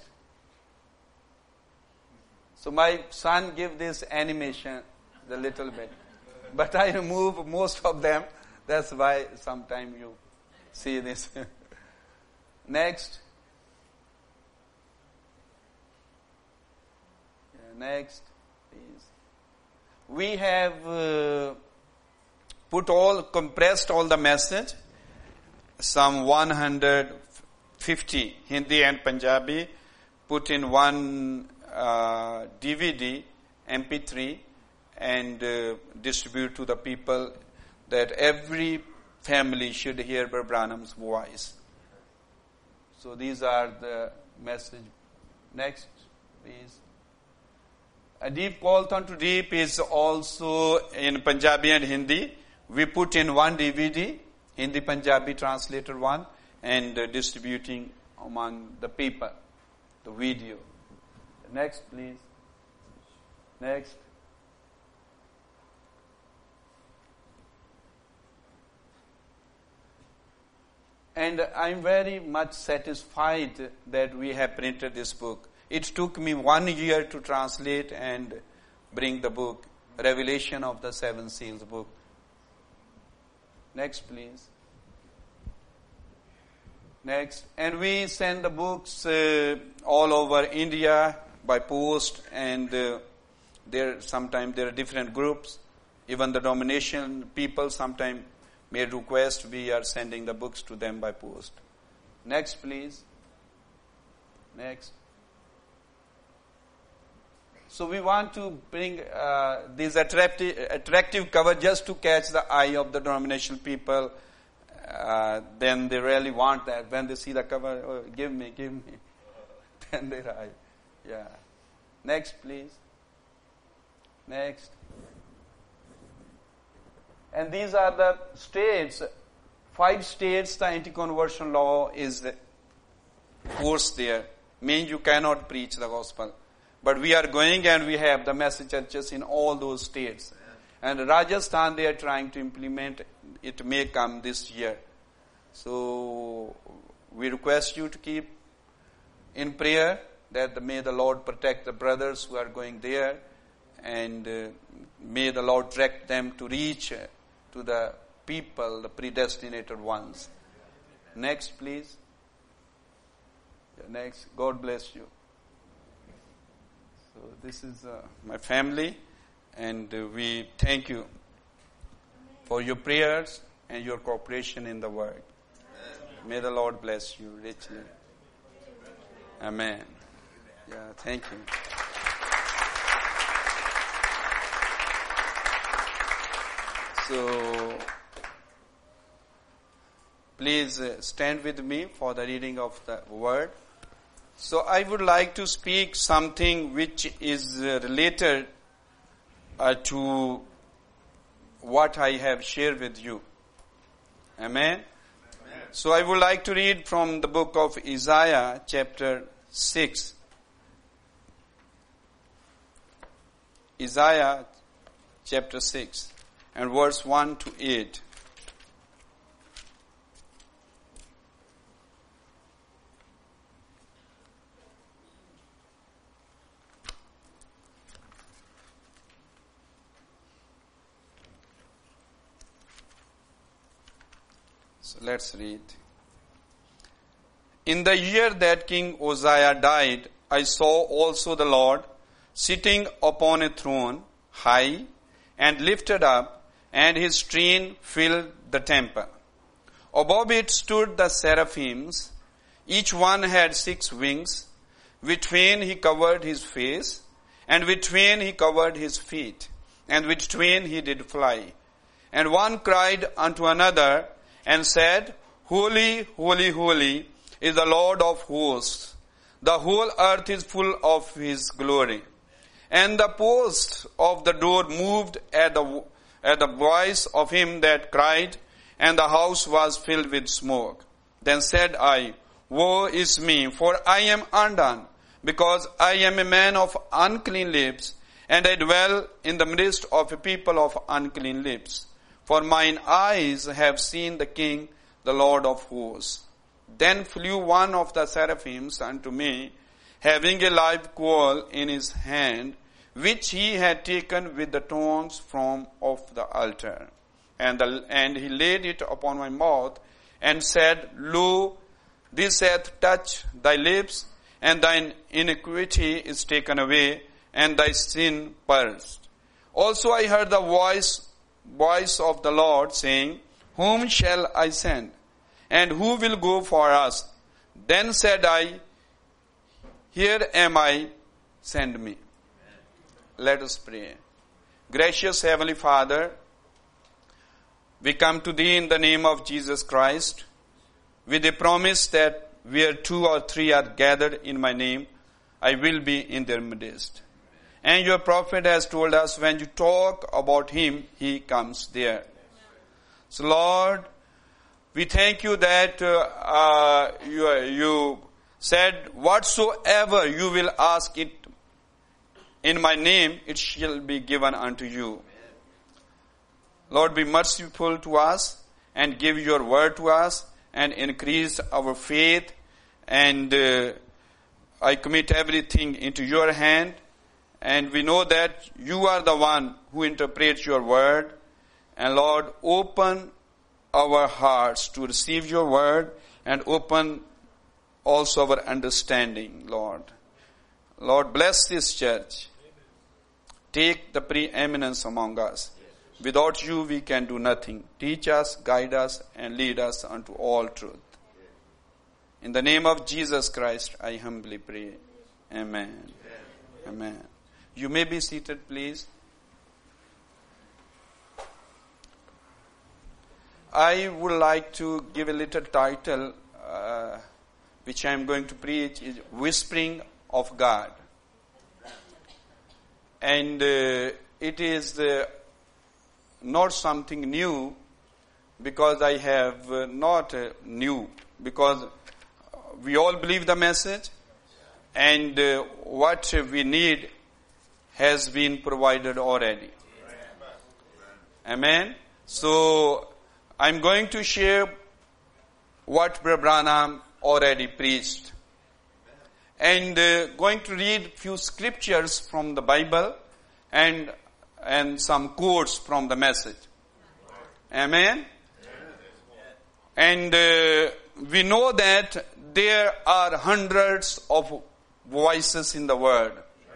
Speaker 2: So my son gave this animation a little bit. But I remove most of them. That's why sometimes you see this. Next. Yeah, next, please. We have uh, put all, compressed all the message. Some one hundred fifty Hindi and Punjabi put in one uh, D V D, M P three. And uh, distribute to the people that every family should hear Brother Branham's voice. So these are the message. Next, please. A deep call unto deep is also in Punjabi and Hindi. We put in one D V D, Hindi Punjabi translated one, and uh, distributing among the people, the video. Next, please. Next. And I'm very much satisfied that we have printed this book. It took me one year to translate and bring the book, Revelation of the Seven Seals book. Next, please. Next. And we send the books uh, all over India by post, and uh, there sometimes there are different groups. Even the denomination people sometimes made request, we are sending the books to them by post. Next, please. Next. So we want to bring uh, this attractive, attractive cover just to catch the eye of the denominational people. Uh, then they really want that. When they see the cover, oh, give me, give me. Then they eye. Yeah. Next, please. Next. And these are the states, five states the anti-conversion law is forced there. Means you cannot preach the gospel. But we are going and we have the message churches in all those states. And Rajasthan they are trying to implement, it may come this year. So we request you to keep in prayer that the, may the Lord protect the brothers who are going there, and uh, may the Lord direct them to reach uh, to the people, the predestinated ones. Next, please. Next. God bless you. So this is uh, my family, and uh, we thank you for your prayers and your cooperation in the work. May the Lord bless you richly. Amen. Yeah, thank you. So, please uh, stand with me for the reading of the word. So, I would like to speak something which is uh, related uh, to what I have shared with you. Amen? Amen. So I would like to read from the book of Isaiah chapter six. Isaiah chapter six and verse one to eight. So let's read. In the year that King Uzziah died, I saw also the Lord sitting upon a throne, high and lifted up, and his train filled the temple. Above it stood the seraphims. Each one had six wings. With twain he covered his face, and with twain he covered his feet, and with twain he did fly. And one cried unto another, and said, Holy, holy, holy is the Lord of hosts. The whole earth is full of his glory. And the post of the door moved at the, at the voice of him that cried, and the house was filled with smoke. Then said I, Woe is me, for I am undone, because I am a man of unclean lips, and I dwell in the midst of a people of unclean lips. For mine eyes have seen the King, the Lord of hosts. Then flew one of the seraphims unto me, having a live coal in his hand, which he had taken with the tongs from off the altar. And, the, and he laid it upon my mouth, and said, Lo, this hath touched thy lips, and thine iniquity is taken away, and thy sin purged. Also I heard the voice voice of the Lord saying, Whom shall I send? And who will go for us? Then said I, Here am I, send me. Let us pray. Gracious Heavenly Father, we come to Thee in the name of Jesus Christ with a promise that where two or three are gathered in my name, I will be in their midst. And your prophet has told us when you talk about him, he comes there. So Lord, we thank you that uh, uh, you, you said, whatsoever you will ask it in my name, it shall be given unto you. Lord, be merciful to us and give your word to us and increase our faith. And uh, I commit everything into your hand. And we know that you are the one who interprets your word. And Lord, open our hearts to receive your word and open also our understanding, Lord. Lord, bless this church. Take the preeminence among us. Without you, we can do nothing. Teach us, guide us, and lead us unto all truth. In the name of Jesus Christ, I humbly pray. Amen. Amen. You may be seated, please. I would like to give a little title, uh, which I am going to preach, is Whispering of God. And uh, it is uh, not something new, because I have uh, not uh, new, because we all believe the message, and uh, what we need has been provided already. Amen. So I'm going to share what Brother Branham already preached, and uh, going to read few scriptures from the Bible and and some quotes from the message. Amen. And uh, we know that there are hundreds of voices in the world.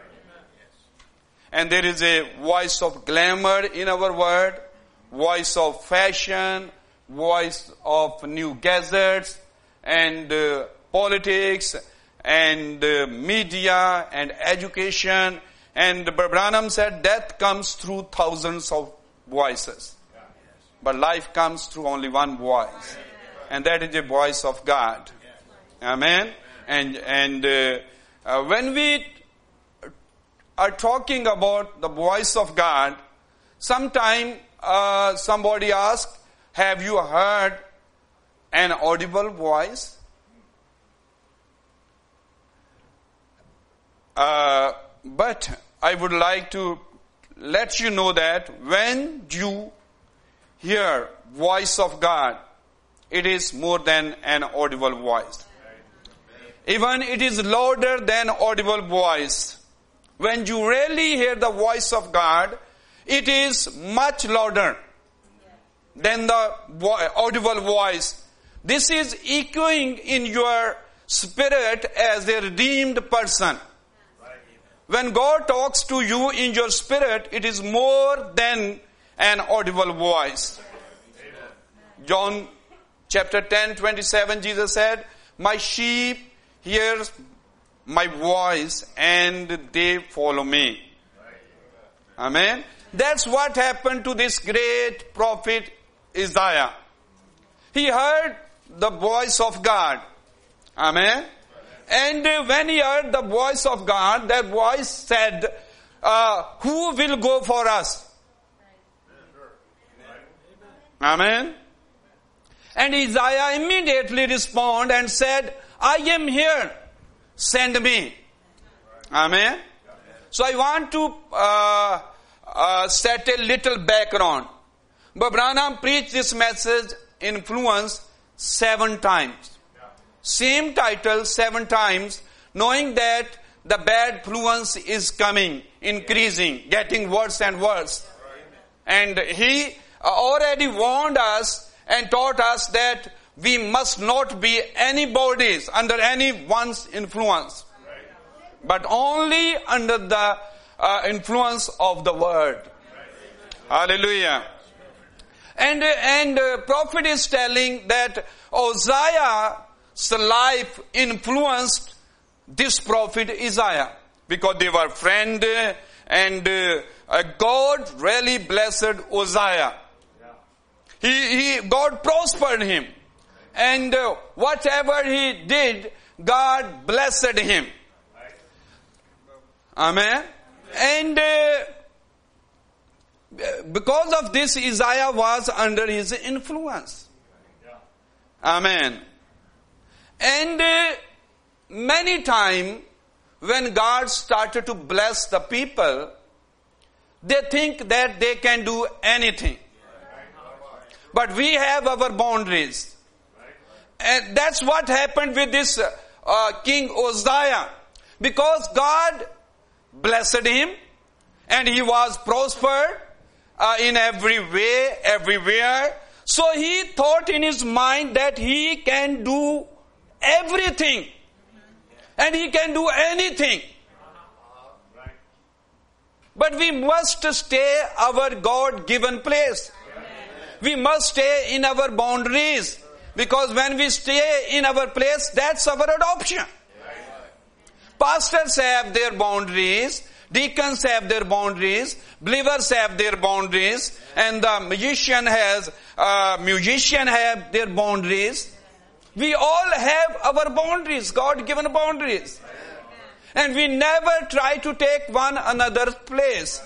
Speaker 2: And there is a voice of glamour in our world, voice of fashion, voice of new gadgets, and uh, politics, and uh, media, and education. And Brother Branham said death comes through thousands of voices. But life comes through only one voice. And that is the voice of God. Amen. And, and uh, uh, when we are talking about the voice of God, sometime uh, somebody asks, have you heard an audible voice? Uh, but I would like to let you know that when you hear voice of God, it is more than an audible voice. Even it is louder than audible voice. When you really hear the voice of God, it is much louder than the vo- audible voice. This is echoing in your spirit as a redeemed person. When God talks to you in your spirit, it is more than an audible voice. John chapter ten, twenty-seven, Jesus said, "My sheep hear my voice and they follow me." Amen. That's what happened to this great prophet Isaiah. He heard the voice of God. Amen. And when he heard the voice of God, that voice said, uh, who will go for us? Amen. And Isaiah immediately responded and said, I am here. Send me. Amen. So I want to uh, uh, set a little background. But Branham preached this message, Influence, seven times. Same title seven times, knowing that the bad influence is coming, increasing, getting worse and worse. And he already warned us and taught us that we must not be anybody's under anyone's influence, but only under the uh, influence of the word. Hallelujah. And, and uh, prophet is telling that Uzziah life influenced this prophet Isaiah because they were friends, and uh, uh, God really blessed Uzziah. He, he, God prospered him, and uh, whatever he did, God blessed him. Amen. And uh, because of this, Isaiah was under his influence. Amen. And uh, many times when God started to bless the people, they think that they can do anything. But we have our boundaries. And that's what happened with this uh, King Uzziah. Because God blessed him and he was prospered uh, in every way, everywhere. So he thought in his mind that he can do everything. And he can do anything. But we must stay our God-given place. We must stay in our boundaries. Because when we stay in our place, that's our adoption. Pastors have their boundaries. Deacons have their boundaries. Believers have their boundaries. And the musician has, uh, musician have their boundaries. We all have our boundaries, God-given boundaries. And we never try to take one another's place.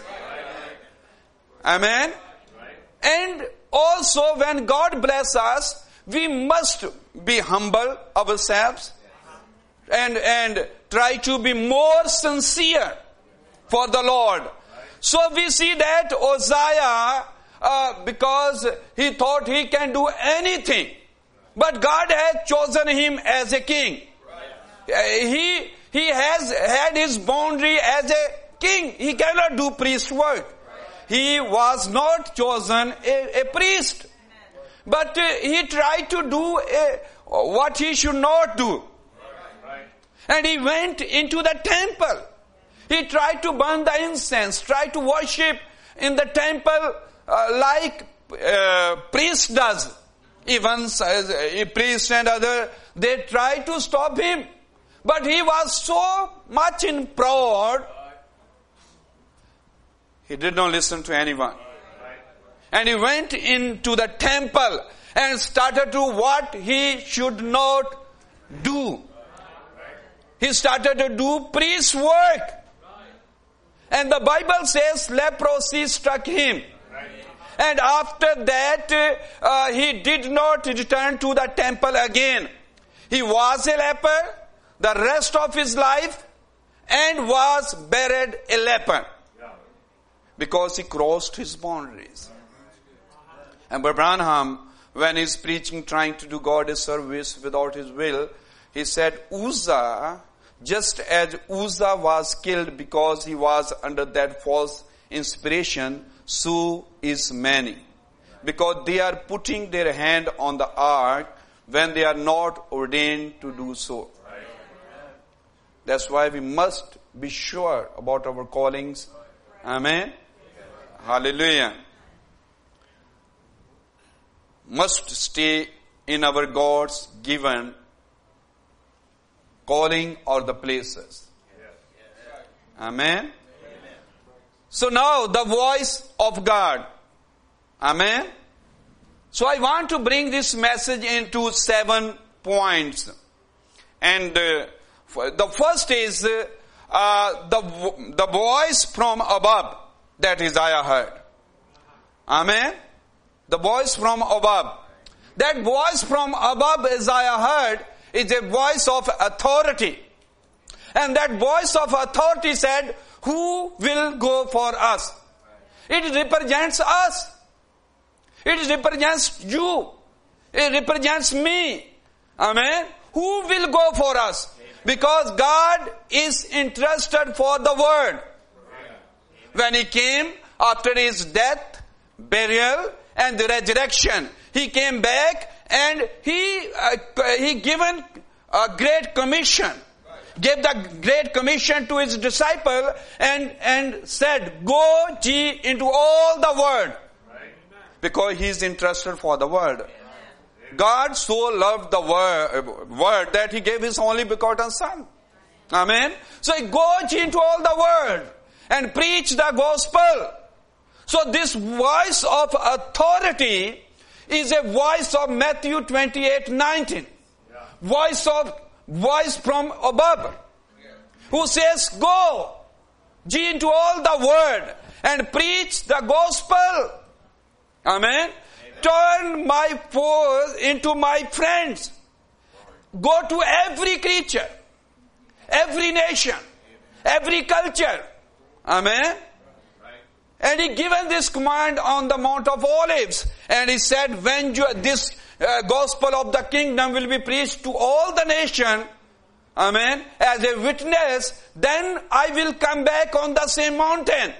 Speaker 2: Amen. And also when God bless us, we must be humble ourselves and, and try to be more sincere for the Lord. So we see that Uzziah, uh, because he thought he can do anything, but God had chosen him as a king. Right. He, he has had his boundary as a king. He cannot do priest work. Right. He was not chosen a, a priest. But uh, he tried to do a, what he should not do. Right. And he went into the temple. He tried to burn the incense, tried to worship in the temple uh, like uh, priest does. Even a priest and other, they tried to stop him. But he was so much in proud, he did not listen to anyone. And he went into the temple and started to what he should not do. He started to do priest work. And the Bible says leprosy struck him. And after that, uh, uh, he did not return to the temple again. He was a leper the rest of his life and was buried a leper. Because he crossed his boundaries. And Branham, when he's preaching, trying to do God a service without his will, he said, Uzzah, just as Uzzah was killed because he was under that false inspiration, so is many. Because they are putting their hand on the ark when they are not ordained to do so. That's why we must be sure about our callings. Amen. Hallelujah. Must stay in our God's given calling or the places. Amen. So now the voice of God. Amen. So I want to bring this message into seven points. And uh, the first is uh, uh, the, the voice from above that Isaiah heard. Amen. The voice from above. That voice from above Isaiah heard is a voice of authority. And that voice of authority said, who will go for us? It represents us. It represents you. It represents me. Amen. Who will go for us? Because God is interested for the word. When he came after his death, burial, and the resurrection, he came back and he uh, he given a great commission. Gave the great commission to his disciple and, and said, go ye into all the world. Because he is interested for the world. God so loved the word, word that he gave his only begotten son. Amen. So go ye into all the world and preach the gospel. So this voice of authority is a voice of Matthew twenty-eight nineteen. Voice of voice from above. Who says, go ye into all the world and preach the gospel. Amen. Turn my foes into my friends. Go to every creature, every nation, every culture. Amen. And he given this command on the Mount of Olives. And he said, when you, this uh, gospel of the kingdom will be preached to all the nation, amen, as a witness, then I will come back on the same mountain.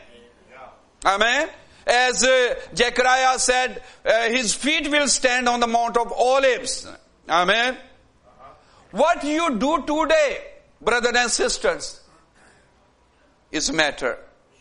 Speaker 2: Amen. As uh, Zechariah said, uh, his feet will stand on the Mount of Olives. Amen. What you do today, brothers and sisters, is matter.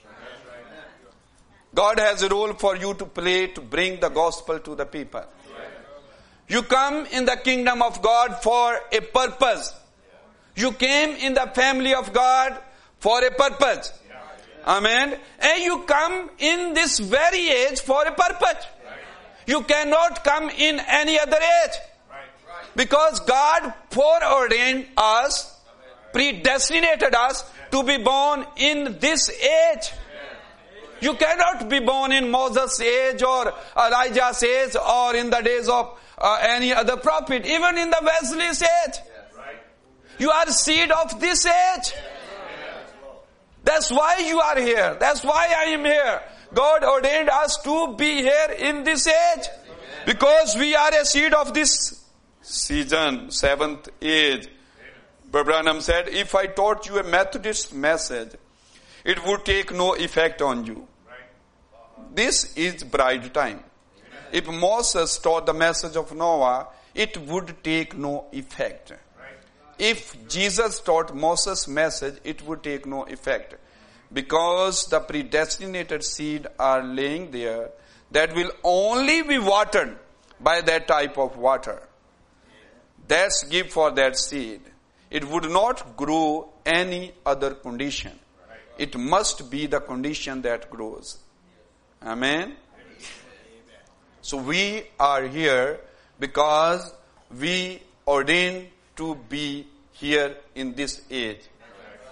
Speaker 2: God has a role for you to play to bring the gospel to the people. You come in the kingdom of God for a purpose. You came in the family of God for a purpose. Amen. And you come in this very age for a purpose. You cannot come in any other age. Because God foreordained us, predestinated us to be born in this age. You cannot be born in Moses' age or Elijah's age or in the days of uh, any other prophet, even in the Wesley's age. You are seed of this age. That's why you are here. That's why I am here. God ordained us to be here in this age. Because we are a seed of this season, seventh age. Branham said, if I taught you a Methodist message, it would take no effect on you. This is bride time. If Moses taught the message of Noah, it would take no effect. If Jesus taught Moses' message, it would take no effect. Because the predestinated seed are laying there that will only be watered by that type of water. That's gift for that seed. It would not grow any other condition. It must be the condition that grows. Amen? So we are here because we ordained to be here in this age.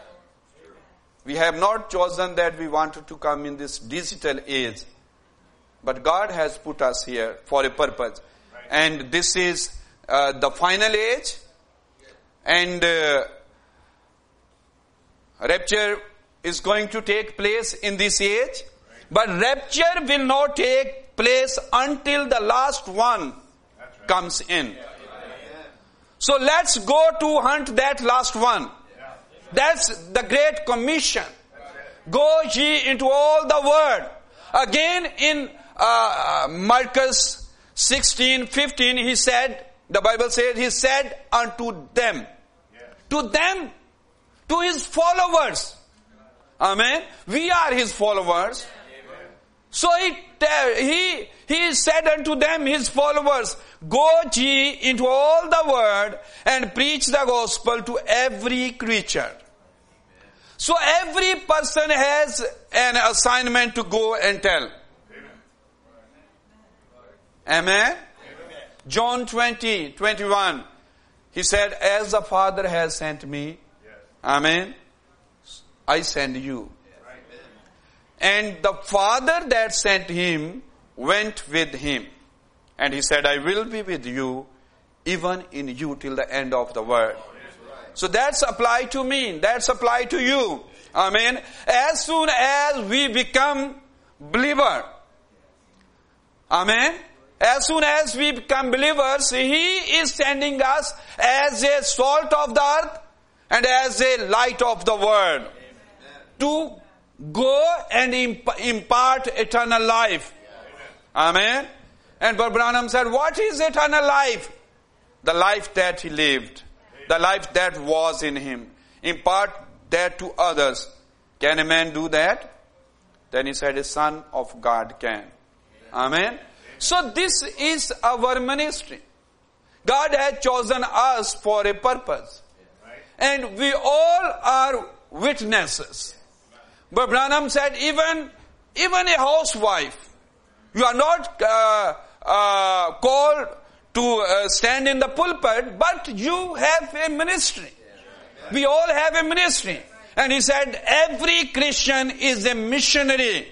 Speaker 2: We have not chosen that we wanted to come in this digital age. But God has put us here for a purpose. And this is uh, the final age. And uh, rapture is going to take place in this age. But rapture will not take place until the last one comes in. So let's go to hunt that last one. That's the Great Commission. Go ye into all the world. Again in uh, Marcus sixteen fifteen, he said, the Bible says, he said unto them. To them. To his followers. Amen. We are his followers. So he, he, he said unto them, his followers, go ye into all the world and preach the gospel to every creature. So every person has an assignment to go and tell. Amen. Amen. John twenty, twenty-one. He said, as the Father has sent me, amen, I send you. And the Father that sent him went with him. And he said, I will be with you, even in you till the end of the world. So that's applied to me. That's applied to you. Amen. As soon as we become believer. Amen. As soon as we become believers, he is sending us as a salt of the earth and as a light of the world. To go and imp- impart eternal life. Amen. And Brother Branham said, what is eternal life? The life that he lived. The life that was in him. Impart that to others. Can a man do that? Then he said, a son of God can. Amen. So this is our ministry. God has chosen us for a purpose. And we all are witnesses. But Branham said, even, even a housewife, you are not uh, uh, called to uh, stand in the pulpit, but you have a ministry. We all have a ministry. And he said, every Christian is a missionary.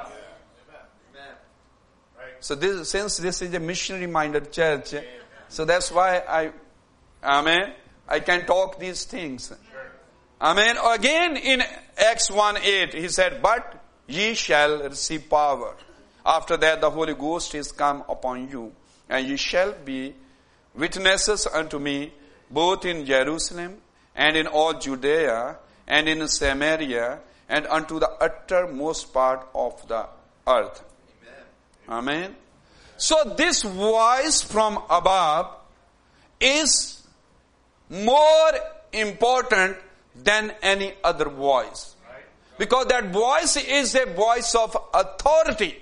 Speaker 2: So this, since this is a missionary-minded church, so that's why I, amen, I can talk these things. Amen. Again in Acts one eight, he said, but ye shall receive power. After that the Holy Ghost is come upon you, and ye shall be witnesses unto me, both in Jerusalem, and in all Judea, and in Samaria, and unto the uttermost part of the earth. Amen. Amen. So this voice from above is more important than any other voice. Because that voice is a voice of authority.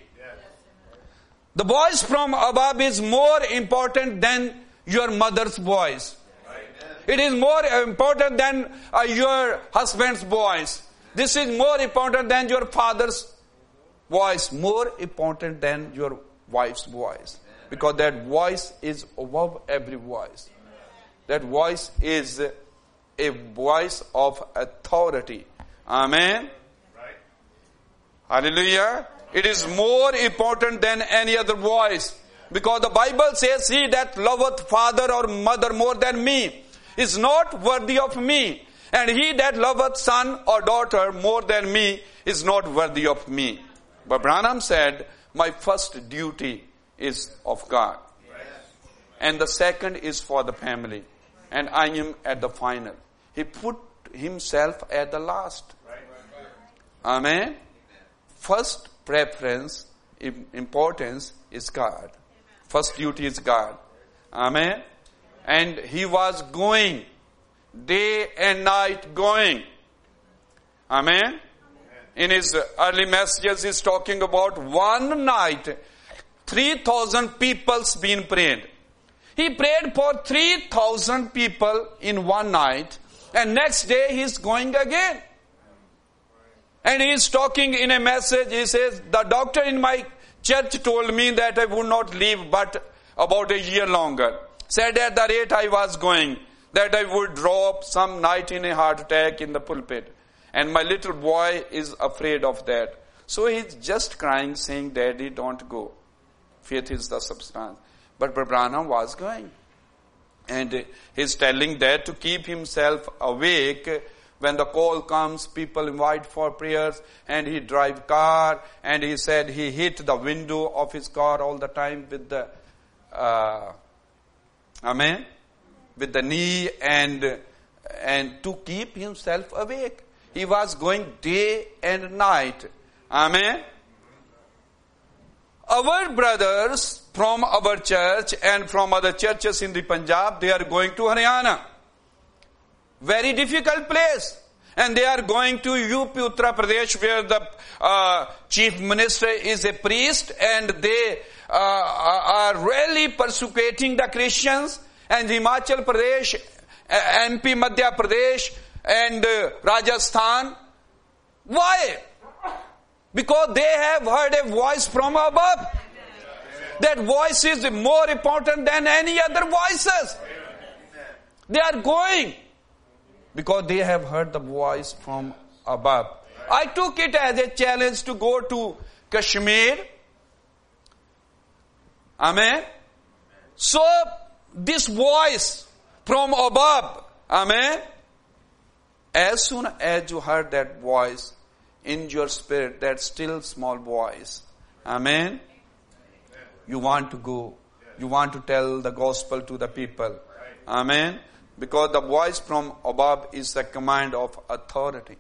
Speaker 2: The voice from above is more important than your mother's voice. It is more important than uh, your husband's voice. This is more important than your father's voice. More important than your wife's voice. Because that voice is above every voice. That voice is a voice of authority. Amen. Right. Hallelujah. It is more important than any other voice. Because the Bible says, he that loveth father or mother more than me is not worthy of me. And he that loveth son or daughter more than me is not worthy of me. But Branham said, my first duty is of God. Yes. And the second is for the family. And I am at the final. He put himself at the last. Right. Amen. First preference, importance is God. First duty is God. Amen. And he was going, day and night going. Amen. In his early messages, he's talking about one night, three thousand people's been prayed. He prayed for three thousand people in one night, and next day he's going again. And he's talking in a message, he says, the doctor in my church told me that I would not live but about a year longer. Said at the rate I was going, that I would drop some night in a heart attack in the pulpit. And my little boy is afraid of that. So he's just crying, saying, Daddy, don't go. Faith is the substance. But Brother Branham was going. And he's telling that to keep himself awake. When the call comes, people invite for prayers, and he drive car, and he said he hit the window of his car all the time with the, uh, amen, with the knee, and, and to keep himself awake. He was going day and night. Amen. Our brothers from our church and from other churches in the Punjab, they are going to Haryana. Very difficult place. And they are going to U P, Uttar Pradesh, where the uh, chief minister is a priest, and they uh, are really persecuting the Christians. And Himachal Pradesh, M P Madhya Pradesh, and uh, Rajasthan. Why? Because they have heard a voice from above. That voice is more important than any other voices. They are going because they have heard the voice from above. I took it as a challenge to go to Kashmir. Amen. So this voice from above, amen, as soon as you heard that voice in your spirit, that still small voice, amen, you want to go. You want to tell the gospel to the people. Amen. Because the voice from above is the command of authority.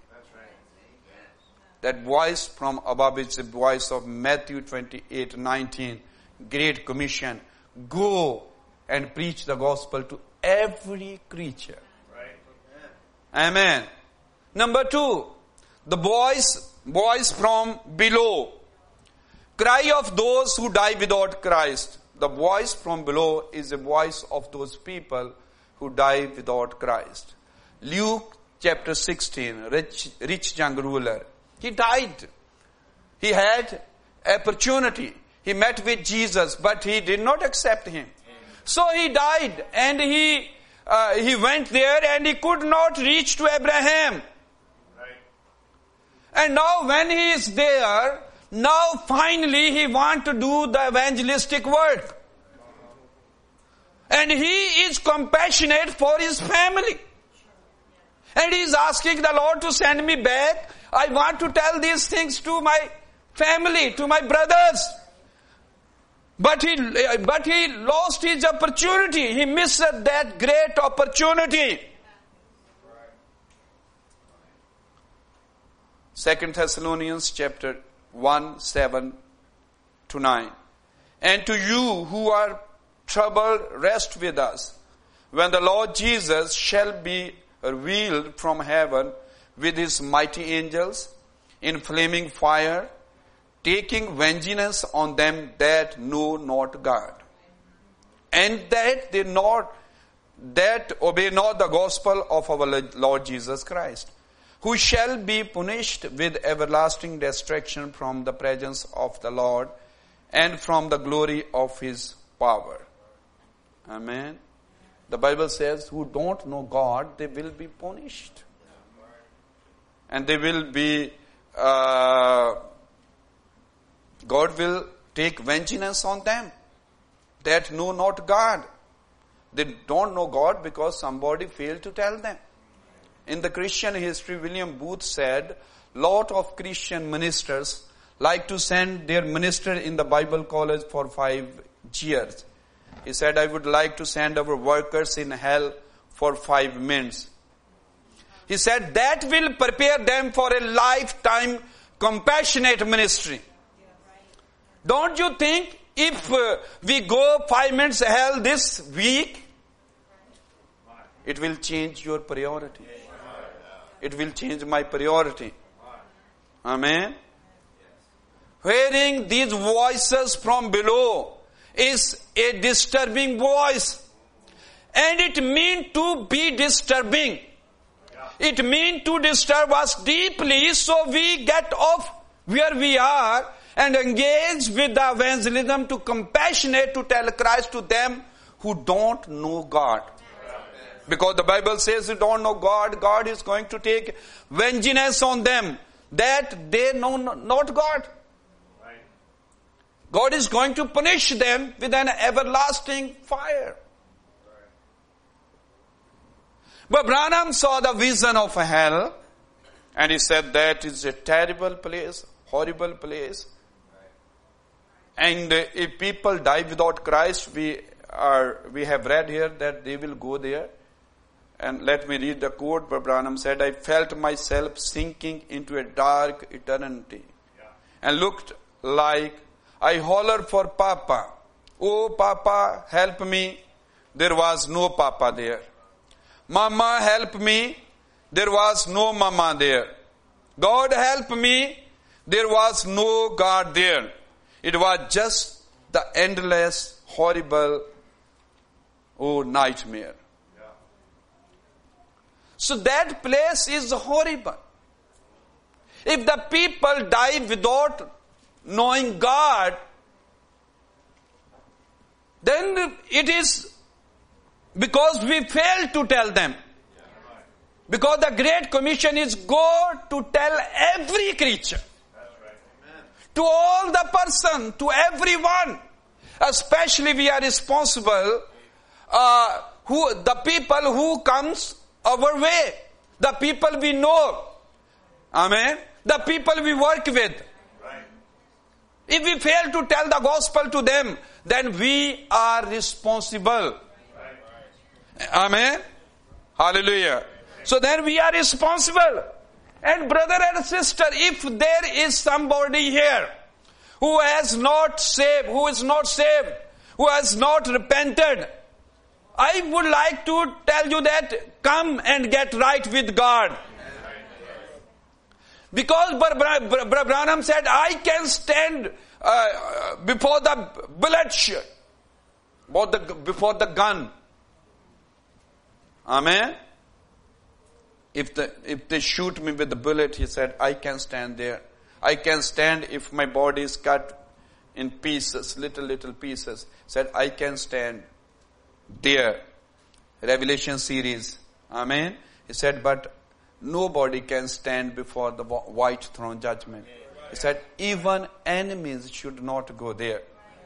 Speaker 2: That voice from above is the voice of Matthew twenty-eight nineteen. Great Commission. Go and preach the gospel to every creature. Amen. Number two, the voice, voice from below. Cry of those who die without Christ. The voice from below is the voice of those people who die without Christ. Luke chapter sixteen, rich, rich young ruler. He died. He had opportunity. He met with Jesus, but he did not accept him. So he died, and he uh, he went there, and he could not reach to Abraham. And now when he is there, now finally he wants to do the evangelistic work. And he is compassionate for his family. And he is asking the Lord to send me back. I want to tell these things to my family, to my brothers. But he, but he lost his opportunity. He missed that great opportunity. Second Thessalonians chapter one, seven to nine. And to you who are troubled, rest with us, when the Lord Jesus shall be revealed from heaven with his mighty angels in flaming fire, taking vengeance on them that know not God, and that they not that obey not the gospel of our Lord Jesus Christ, who shall be punished with everlasting destruction from the presence of the Lord and from the glory of his power. Amen. The Bible says, who don't know God, they will be punished. And they will be, uh, God will take vengeance on them that know not God. They don't know God because somebody failed to tell them. In the Christian history, William Booth said, lot of Christian ministers like to send their minister in the Bible college for five years. He said, I would like to send our workers in hell for five minutes. He said, that will prepare them for a lifetime compassionate ministry. Don't you think if uh, we go five minutes hell this week, it will change your priority. It will change my priority. Amen. Hearing these voices from below is a disturbing voice. And it means to be disturbing. It means to disturb us deeply, so we get off where we are and engage with the evangelism to compassionate to tell Christ to them who don't know God. Because the Bible says you don't know God, God is going to take vengeance on them that they know not God. God is going to punish them with an everlasting fire. But Branham saw the vision of hell, and he said that is a terrible place, horrible place. And if people die without Christ, we are, we have read here that they will go there. And let me read the quote. But Branham said, I felt myself sinking into a dark eternity. Yeah. And looked like I hollered for Papa. Oh, Papa, help me. There was no Papa there. Mama, help me. There was no Mama there. God, help me. There was no God there. It was just the endless, horrible, oh, nightmare. Yeah. So that place is horrible. If the people die without knowing God, then it is because we failed to tell them. Because the Great Commission is go to tell every creature. To all the person, to everyone. Especially we are responsible, uh, who the people who comes our way. The people we know. Amen. The people we work with. Right. If we fail to tell the gospel to them, then we are responsible. Right. Amen. Hallelujah. So then we are responsible. And brother and sister, if there is somebody here who has not saved, who is not saved, who has not repented, I would like to tell you that come and get right with God. Because Brother Branham said, I can stand uh, before the bullet, before the gun. Amen. If the, if they shoot me with the bullet, he said, I can stand there. I can stand if my body is cut in pieces, little, little pieces. He said, I can stand there. Revelation series. Amen. He said, but nobody can stand before the white throne judgment. He said, even enemies should not go there.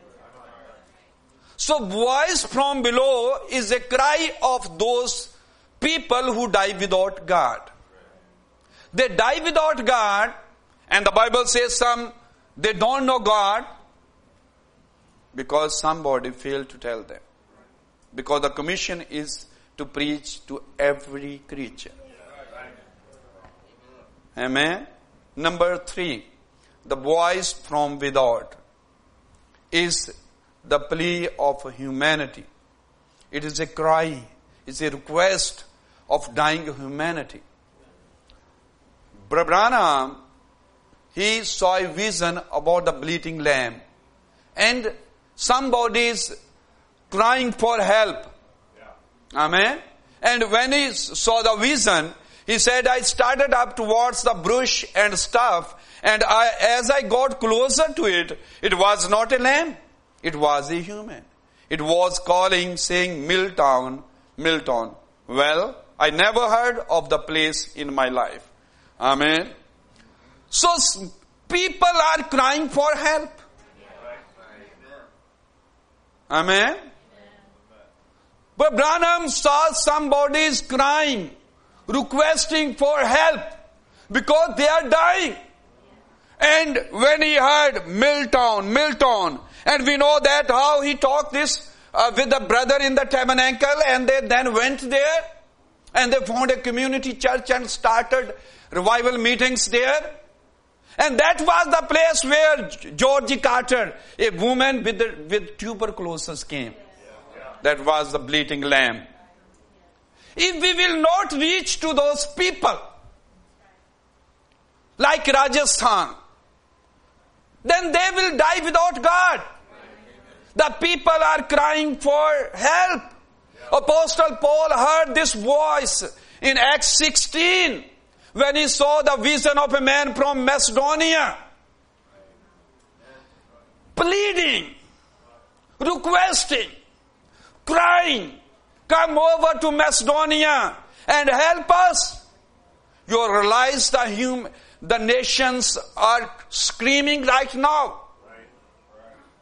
Speaker 2: So voice from below is a cry of those people who die without God. They die without God, and the Bible says some, they don't know God because somebody failed to tell them. Because the commission is to preach to every creature. Amen. Number three, the voice from without is the plea of humanity. It is a cry, it's a request of dying humanity. Brother Branham, he saw a vision about the bleating lamb, and somebody is crying for help. Yeah. Amen. And when he saw the vision, he said, I started up towards the bush and stuff, and I, as I got closer to it, it was not a lamb, it was a human. It was calling, saying, Milltown, Milltown. Well, I never heard of the place in my life. Amen. So people are crying for help. Amen. But Branham saw somebody is crying, requesting for help because they are dying. And when he heard Milltown, Milltown, and we know that how he talked this uh, with the brother in the tabernacle, and they then went there and they found a community church and started revival meetings there. And that was the place where Georgie Carter, a woman with the, with tuberculosis, came. That was the bleating lamb. If we will not reach to those people, like Rajasthan, then they will die without God. The people are crying for help. Apostle Paul heard this voice in Acts sixteen when he saw the vision of a man from Macedonia pleading, requesting, crying, come over to Macedonia and help us. You realize the hum, the nations are screaming right now.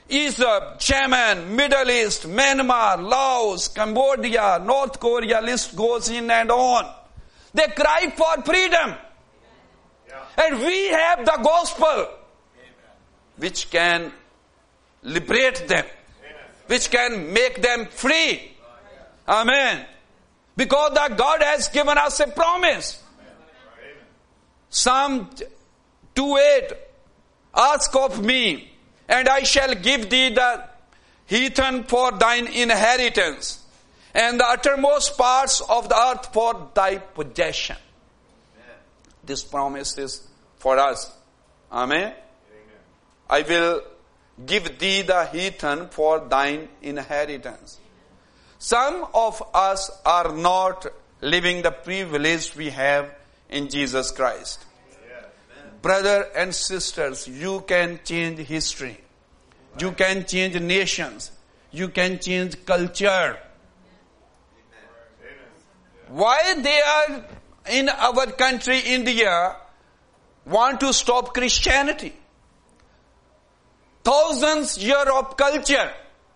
Speaker 2: Egypt, Yemen, Middle East, Myanmar, Laos, Cambodia, North Korea, list goes in and on. They cry for freedom. Yeah. And we have the gospel, Amen, which can liberate them, Amen, which can make them free. Amen. Amen. Because the God has given us a promise. Amen. Psalm two eight, ask of me, and I shall give thee the heathen for thine inheritance, and the uttermost parts of the earth for thy possession. Amen. This promise is for us. Amen? Amen. I will give thee the heathen for thine inheritance. Some of us are not living the privilege we have in Jesus Christ. Brother and sisters, you can change history. You can change nations. You can change culture. Why they are in our country, India, want to stop Christianity? Thousands years of culture.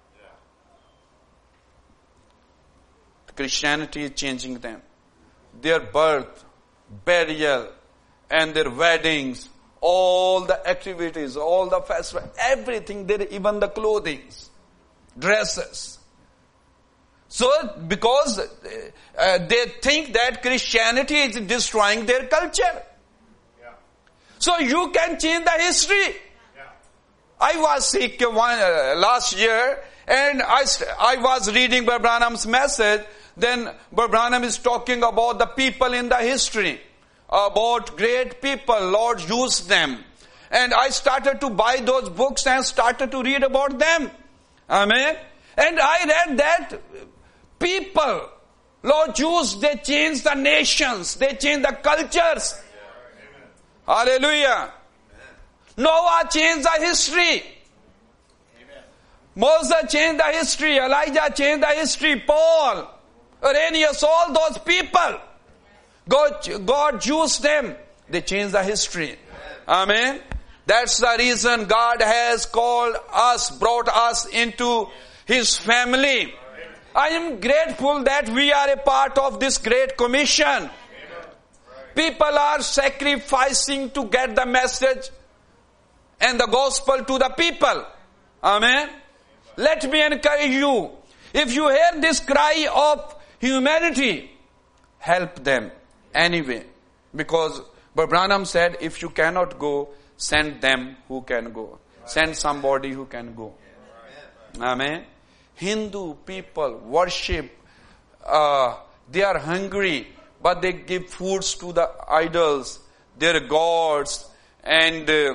Speaker 2: Christianity is changing them. Their birth, burial, and their weddings, all the activities, all the festivals, everything, there, even the clothing, dresses. So, because uh, they think that Christianity is destroying their culture. Yeah. So you can change the history. Yeah. I was sick one, uh, last year, and I, I was reading Brother Branham's message. Then Brother Branham is talking about the people in the history, about great people, Lord used them. And I started to buy those books and started to read about them. Amen. And I read that people, Lord used, they changed the nations, they changed the cultures. Amen. Hallelujah. Amen. Noah changed the history. Amen. Moses changed the history. Elijah changed the history. Paul, Irenaeus, all those people, God, God used them. They changed the history. Amen. Amen. That's the reason God has called us, brought us into His family. Amen. I am grateful that we are a part of this great commission. Amen. People are sacrificing to get the message and the gospel to the people. Amen. Let me encourage you. If you hear this cry of humanity, help them anyway. Because Brother Branham said, if you cannot go, send them who can go. Send somebody who can go. Amen. Hindu people worship, uh, they are hungry, but they give foods to the idols, their gods, and uh,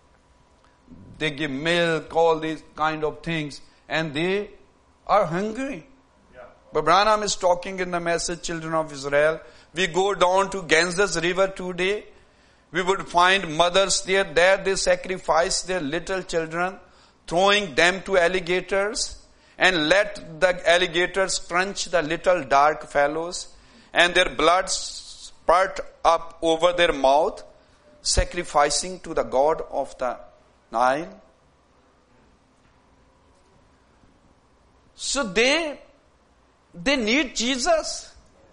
Speaker 2: they give milk, all these kind of things, and they are hungry. But Branham is talking in the message, Children of Israel. We go down to Ganges River today. We would find mothers there. There they sacrifice their little children, throwing them to alligators, and let the alligators crunch the little dark fellows, and their blood spurt up over their mouth, sacrificing to the god of the Nile. So they They need Jesus.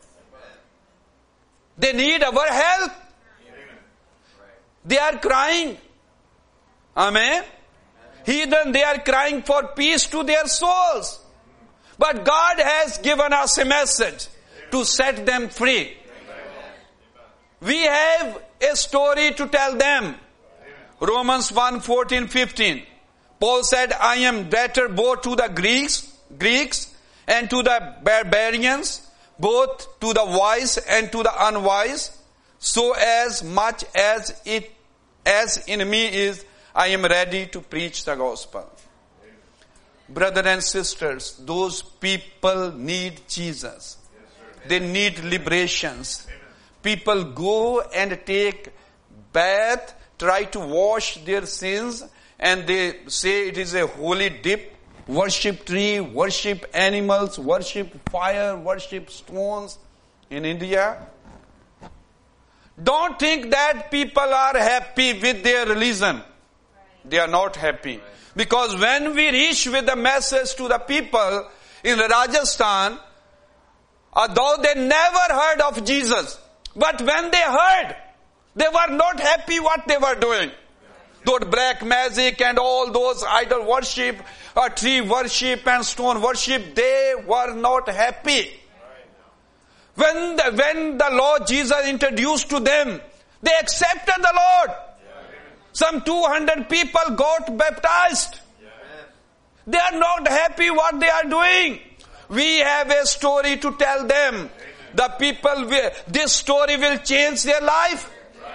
Speaker 2: They need our help. They are crying. Amen. Heathen, they are crying for peace to their souls. But God has given us a message to set them free. We have a story to tell them. Romans one fourteen fifteen. Paul said, I am debtor both to the Greeks, Greeks, and to the barbarians, both to the wise and to the unwise, so as much as it as in me is, I am ready to preach the gospel. Amen. Brothers and sisters, those people need Jesus. Yes, they need liberations. Amen. People go and take bath, try to wash their sins, and they say it is a holy dip. Worship tree, worship animals, worship fire, worship stones in India. Don't think that people are happy with their religion. They are not happy. Because when we reach with the message to the people in Rajasthan, although they never heard of Jesus, but when they heard, they were not happy what they were doing. Those black magic and all those idol worship, uh, tree worship and stone worship, they were not happy. When the, when the Lord Jesus introduced to them, they accepted the Lord. Some two hundred people got baptized. They are not happy what they are doing. We have a story to tell them. The people, will, this story will change their life.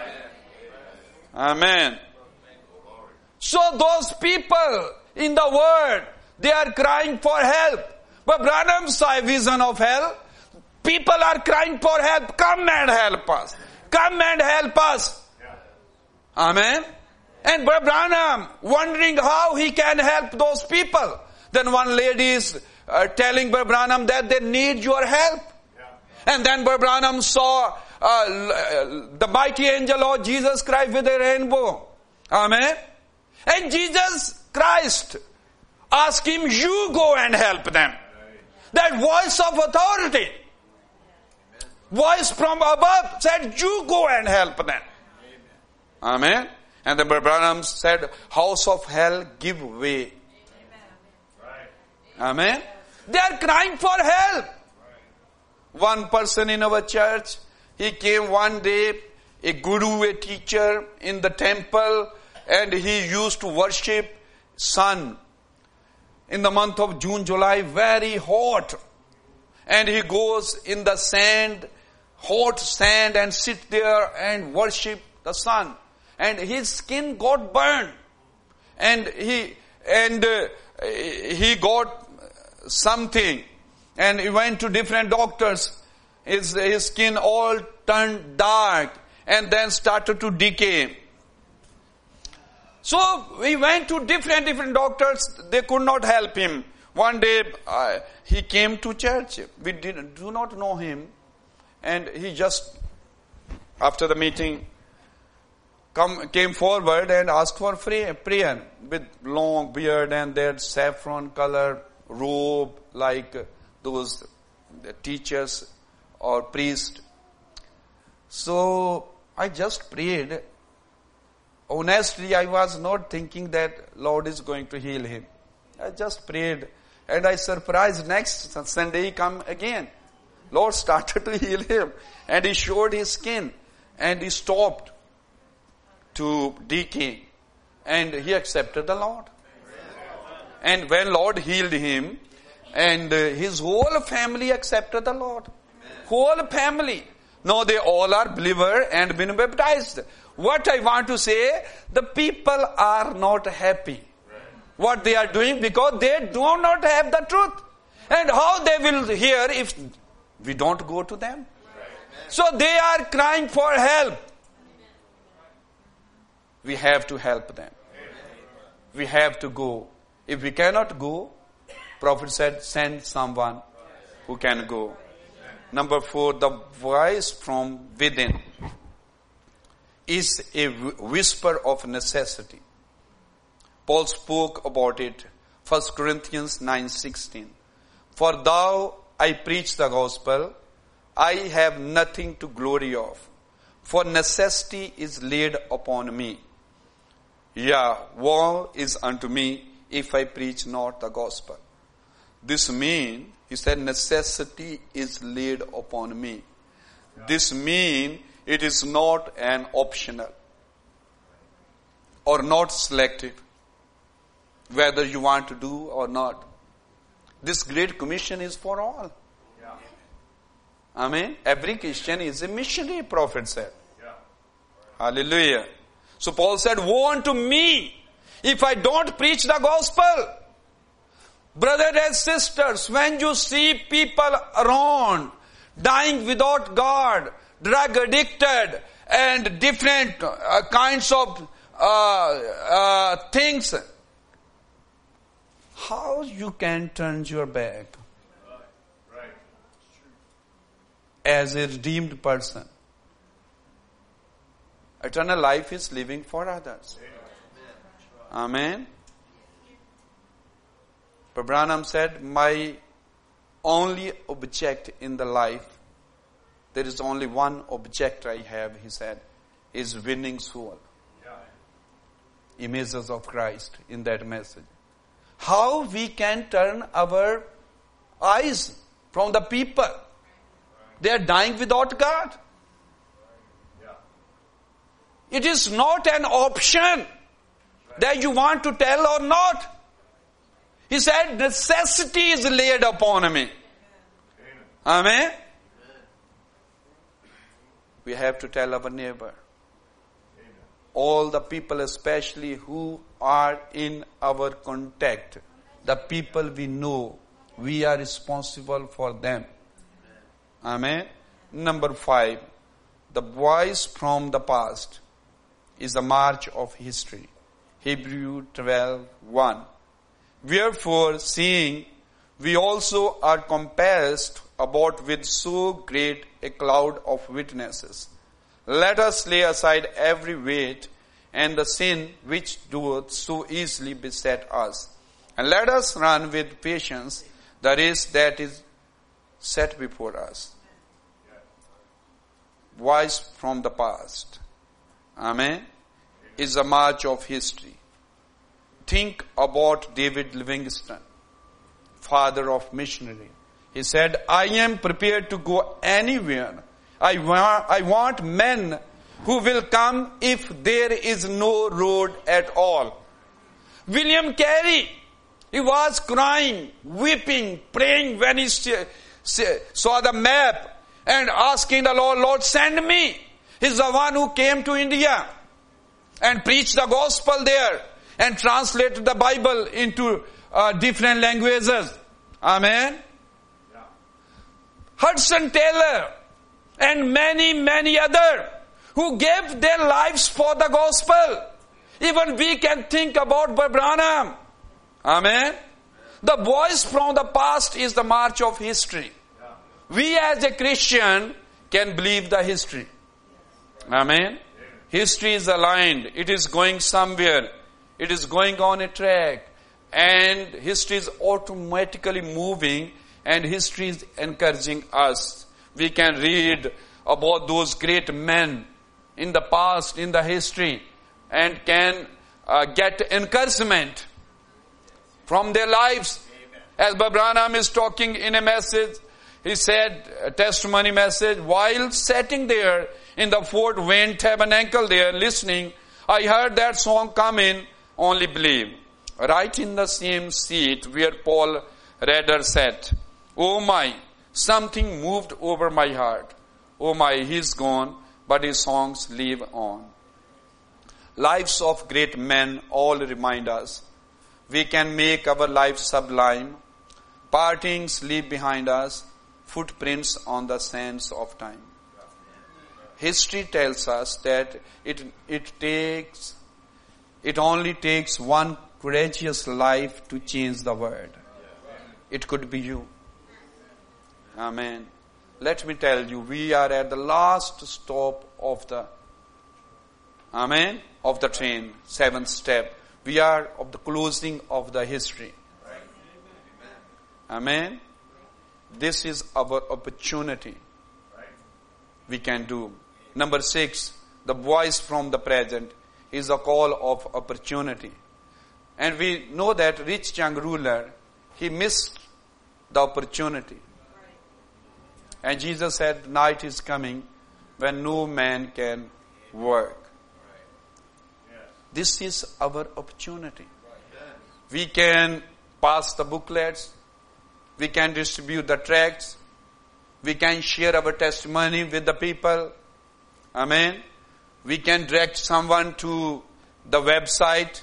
Speaker 2: Amen. So those people in the world, they are crying for help. But Branham saw a vision of hell. People are crying for help. Come and help us. Come and help us. Amen. And Brother Branham wondering how he can help those people. Then one lady is uh, telling Brother Branham that they need your help. And then Brother Branham saw uh, the mighty angel of Jesus Christ with a rainbow. Amen. And Jesus Christ asked him, you go and help them. That voice of authority, voice from above said, you go and help them. Amen. And then Brother Branham said, house of hell, give way. Amen. They are crying for help. One person in our church, he came one day, a guru, a teacher in the temple, and he used to worship sun. In the month of June, July, very hot. And he goes in the sand, hot sand, and sit there and worship the sun. And his skin got burned. And he, and uh, he got something. And he went to different doctors. His, his skin all turned dark and then started to decay. So we went to different, different doctors. They could not help him. One day uh, he came to church. We did, do not know him. And he just, after the meeting, come, came forward and asked for prayer, prayer with long beard and that saffron color robe like those teachers or priests. So I just prayed. Honestly, I was not thinking that Lord is going to heal him. I just prayed and I surprised next Sunday he come again. Lord started to heal him and he showed his skin and he stopped to decay and he accepted the Lord. And when Lord healed him and his whole family accepted the Lord. Whole family. Now they all are believer and been baptized. What I want to say, the people are not happy. What they are doing because they do not have the truth. And how they will hear if we don't go to them? So they are crying for help. We have to help them. We have to go. If we cannot go, Prophet said, send someone who can go. Number four, the voice from within is a whisper of necessity. Paul spoke about it, First Corinthians nine sixteen. For though I preach the gospel, I have nothing to glory of, for necessity is laid upon me. Yeah, woe is unto me if I preach not the gospel. This mean, he said, necessity is laid upon me. Yeah. This mean it is not an optional or not selective, whether you want to do or not. This great commission is for all. Yeah. Amen. Every Christian is a missionary, Prophet said. Yeah. Hallelujah. So Paul said, woe unto me if I don't preach the gospel. Brothers and sisters, when you see people around dying without God, drug addicted, and different uh, kinds of uh, uh, things, how you can turn your back as a redeemed person? Eternal life is living for others. Amen. But Branham said, my only object in the life, there is only one object I have, he said, is winning soul. Yeah. Images of Christ in that message. How we can turn our eyes from the people. They are dying without God. Yeah. It is not an option that you want to tell or not. He said, necessity is laid upon me. Amen. Amen. We have to tell our neighbor. Amen. All the people especially who are in our contact. The people we know. We are responsible for them. Amen. Amen. Number five. The voice from the past is the march of history. Hebrews twelve one. Wherefore, seeing we also are compassed about with so great a cloud of witnesses, let us lay aside every weight and the sin which doeth so easily beset us, and let us run with patience the race that is set before us. Voice from the past. Amen. Is a march of history. Think about David Livingstone, father of missionary. He said, I am prepared to go anywhere. I want, I want men who will come if there is no road at all. William Carey, he was crying, weeping, praying when he saw the map and asking the Lord, Lord, send me. He's the one who came to India and preached the gospel there and translated the Bible into uh, different languages. Amen. Yeah. Hudson Taylor and many, many other who gave their lives for the gospel. Even we can think about Branham. Amen. The voice from the past is the march of history. Yeah. We as a Christian can believe the history. Amen. Yeah. History is aligned. It is going somewhere. It is going on a track. And history is automatically moving. And history is encouraging us. We can read about those great men in the past, in the history. And can uh, get encouragement from their lives. Amen. As Branham is talking in a message, he said, a testimony message, while sitting there in the Fort Wayne Tabernacle there listening, I heard that song come in, Only Believe. Right in the same seat where Paul Rader sat. Oh my, something moved over my heart. Oh my, he's gone, but his songs live on. Lives of great men all remind us. We can make our lives sublime. Partings leave behind us footprints on the sands of time. History tells us that it, it takes, it only takes one courageous life to change the world. It could be you. Amen. Let me tell you, we are at the last stop of the, amen, of the train, seventh step. We are of the closing of the history. Amen. This is our opportunity. We can do. Number six, the voice from the present is a call of opportunity. And we know that rich young ruler, he missed the opportunity. And Jesus said, night is coming when no man can work. This is our opportunity. We can pass the booklets. We can distribute the tracts. We can share our testimony with the people. Amen. We can direct someone to the website.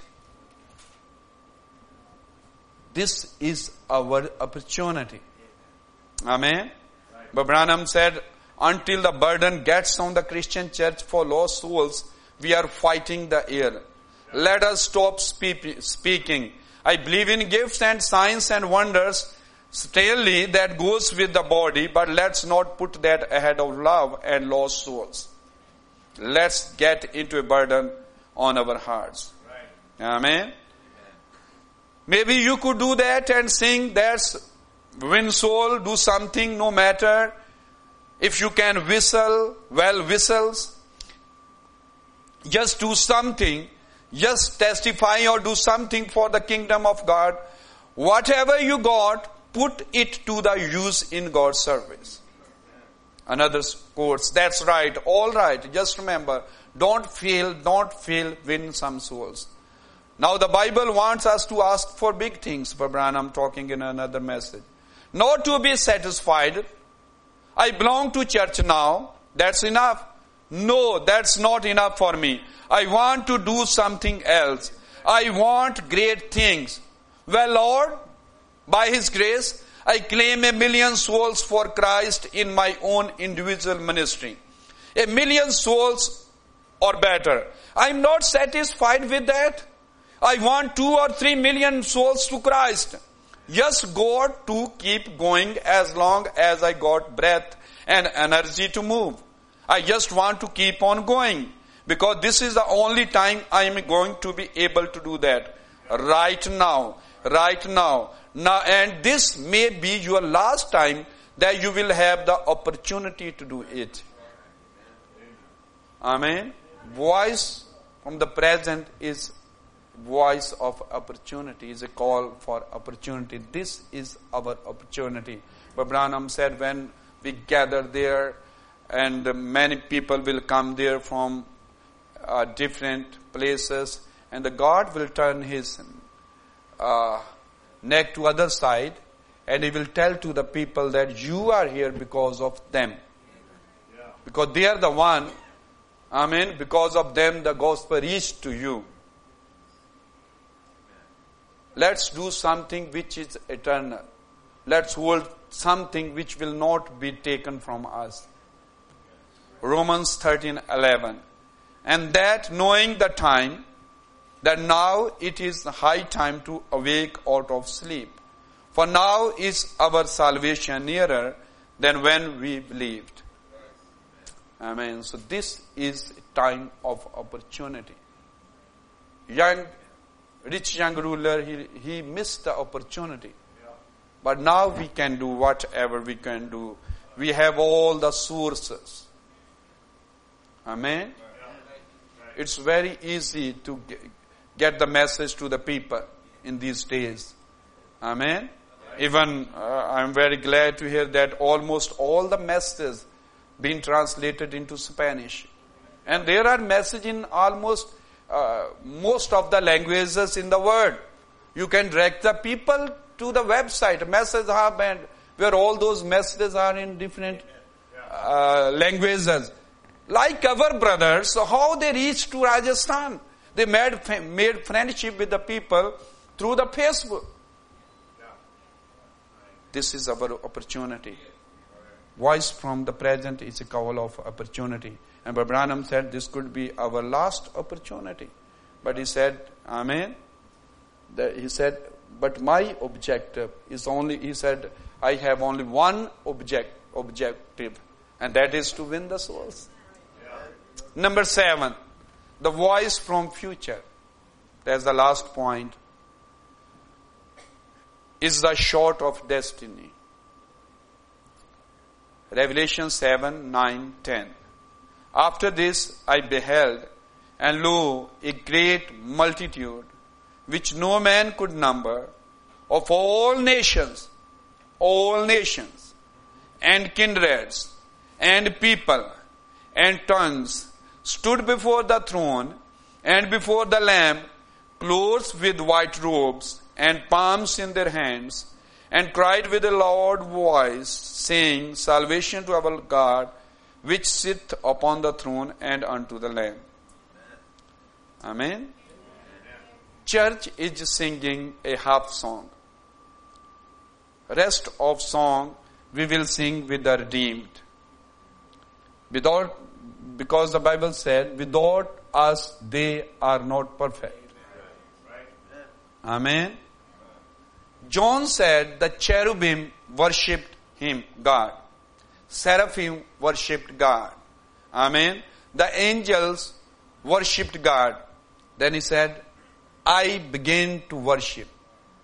Speaker 2: This is our opportunity. Amen. But Branham said, until the burden gets on the Christian church for lost souls, we are fighting the air. Let us stop spe- speaking. I believe in gifts and signs and wonders, still that goes with the body, but let's not put that ahead of love and lost souls. Let's get into a burden on our hearts. Right. Amen. Maybe you could do that and sing, that's win soul, do something, no matter. If you can whistle, well whistles. Just do something. Just testify or do something for the kingdom of God. Whatever you got, put it to the use in God's service. Another quotes, that's right, all right. Just remember, don't fail, don't fail, win some souls. Now the Bible wants us to ask for big things. But I'm talking in another message. Not to be satisfied. I belong to church now. That's enough. No, that's not enough for me. I want to do something else. I want great things. Well, Lord, by His grace, I claim a million souls for Christ in my own individual ministry. A million souls or better. I'm not satisfied with that. I want two or three million souls to Christ. Just God to keep going as long as I got breath and energy to move. I just want to keep on going. Because this is the only time I am going to be able to do that. Right now. Right now. Now, and this may be your last time that you will have the opportunity to do it. Amen. Voice from the present is voice of opportunity, is a call for opportunity. This is our opportunity. But Branham said when we gather there and many people will come there from uh, different places and the God will turn His uh, neck to other side and He will tell to the people that you are here because of them. Yeah. Because they are the one, amen, because of them the gospel reached to you. Let's do something which is eternal. Let's hold something which will not be taken from us. Romans thirteen eleven. And that knowing the time, that now it is high time to awake out of sleep. For now is our salvation nearer than when we believed. Amen. So this is a time of opportunity. Young Rich young ruler, he, he missed the opportunity. Yeah. But now we can do whatever we can do. We have all the sources. Amen? Yeah. It's very easy to get the message to the people in these days. Amen? Yeah. Even uh, I'm very glad to hear that almost all the messages been translated into Spanish. And there are messages in almost Uh, most of the languages in the world. You can direct the people to the website, Message Hub, and where all those messages are in different uh, languages. Like our brothers, so how they reached to Rajasthan? They made made friendship with the people through the Facebook. This is our opportunity. Voice from the present is a call of opportunity. And Brother Branham said this could be our last opportunity. But he said, Amen. That he said, but my objective is only, he said, I have only one object, objective. And that is to win the souls. Yeah. Number seven, the voice from future. That's the last point. Is the short of destiny. Revelation seven, nine, ten. After this I beheld, and lo, a great multitude, which no man could number, of all nations, all nations, and kindreds, and people, and tongues, stood before the throne, and before the Lamb, clothed with white robes, and palms in their hands, and cried with a loud voice, saying, Salvation to our God, which sitteth upon the throne, and unto the Lamb. Amen. Amen. Church is singing a half song. Rest of song we will sing with the redeemed. Without, because the Bible said, without us they are not perfect. Amen. John said the cherubim worshipped him, God. Seraphim worshipped God. Amen. The angels worshipped God. Then he said, I begin to worship.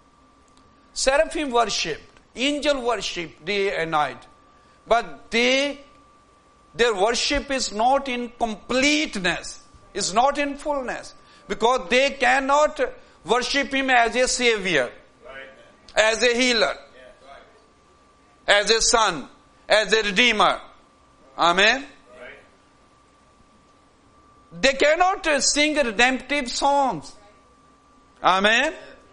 Speaker 2: Seraphim worshipped, angel worshipped day and night. But they, their worship is not in completeness, is not in fullness. Because they cannot worship Him as a Savior, as a healer, as a Son, as a Redeemer. Amen. They cannot sing redemptive songs. Amen.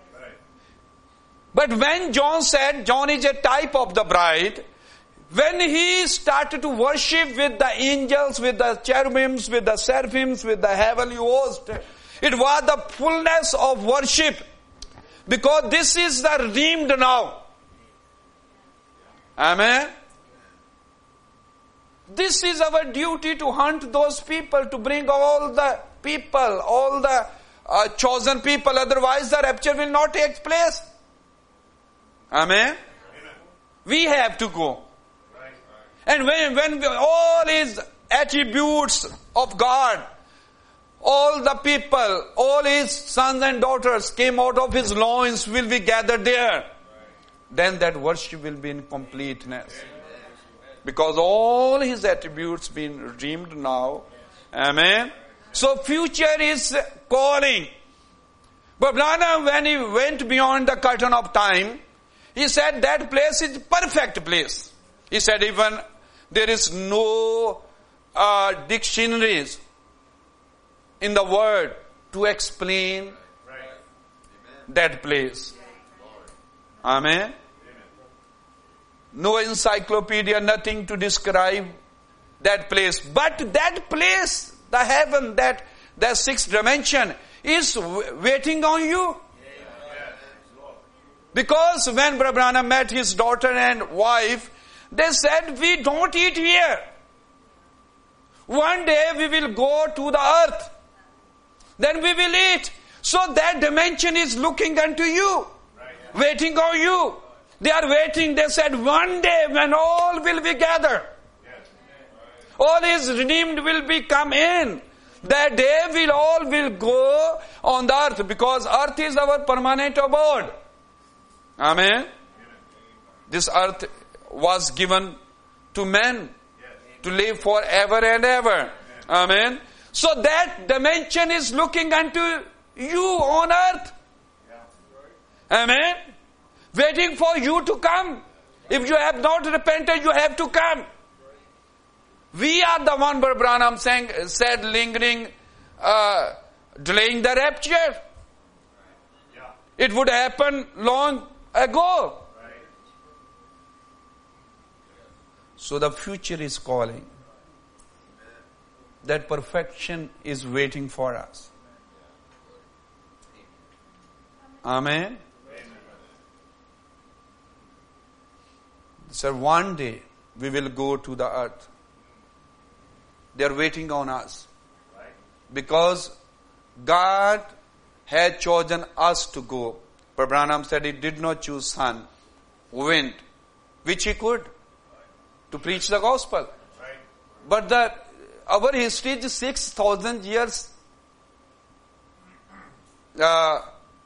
Speaker 2: But when John said, John is a type of the bride, when he started to worship with the angels, with the cherubims, with the seraphims, with the heavenly host, it was the fullness of worship. Because this is the redeemed now. Amen. This is our duty, to hunt those people, to bring all the people, all the uh, chosen people. Otherwise the rapture will not take place. Amen. Amen. We have to go. Right. And when, when we, all His attributes of God, all the people, all His sons and daughters came out of His loins will be gathered there. Right. Then that worship will be in completeness. Amen. Because all His attributes been redeemed now. Amen. So future is calling. But Branham, when he went beyond the curtain of time, he said that place is perfect place. He said even there is no uh, dictionaries in the world to explain that place. Amen. No encyclopedia, nothing to describe that place. But that place, the heaven, that, that sixth dimension is waiting on you. Because when Brother Branham met his daughter and wife, they said, we don't eat here. One day we will go to the earth. Then we will eat. So that dimension is looking unto you. Waiting on you. They are waiting. They said, one day when all will be gathered. All His redeemed will be come in. That day will all will go on the earth. Because earth is our permanent abode. Amen. This earth was given to men to live forever and ever. Amen. So that dimension is looking unto you on earth. Amen. Waiting for you to come. If you have not repented, you have to come. We are the one, Brother Branham saying, said, lingering, uh, delaying the rapture. It would happen long ago. So the future is calling. That perfection is waiting for us. Amen. So one day we will go to the earth. They are waiting on us. Because God had chosen us to go. But Branham said He did not choose sun, wind, which He could, to preach the gospel. But the our history is six thousand years uh,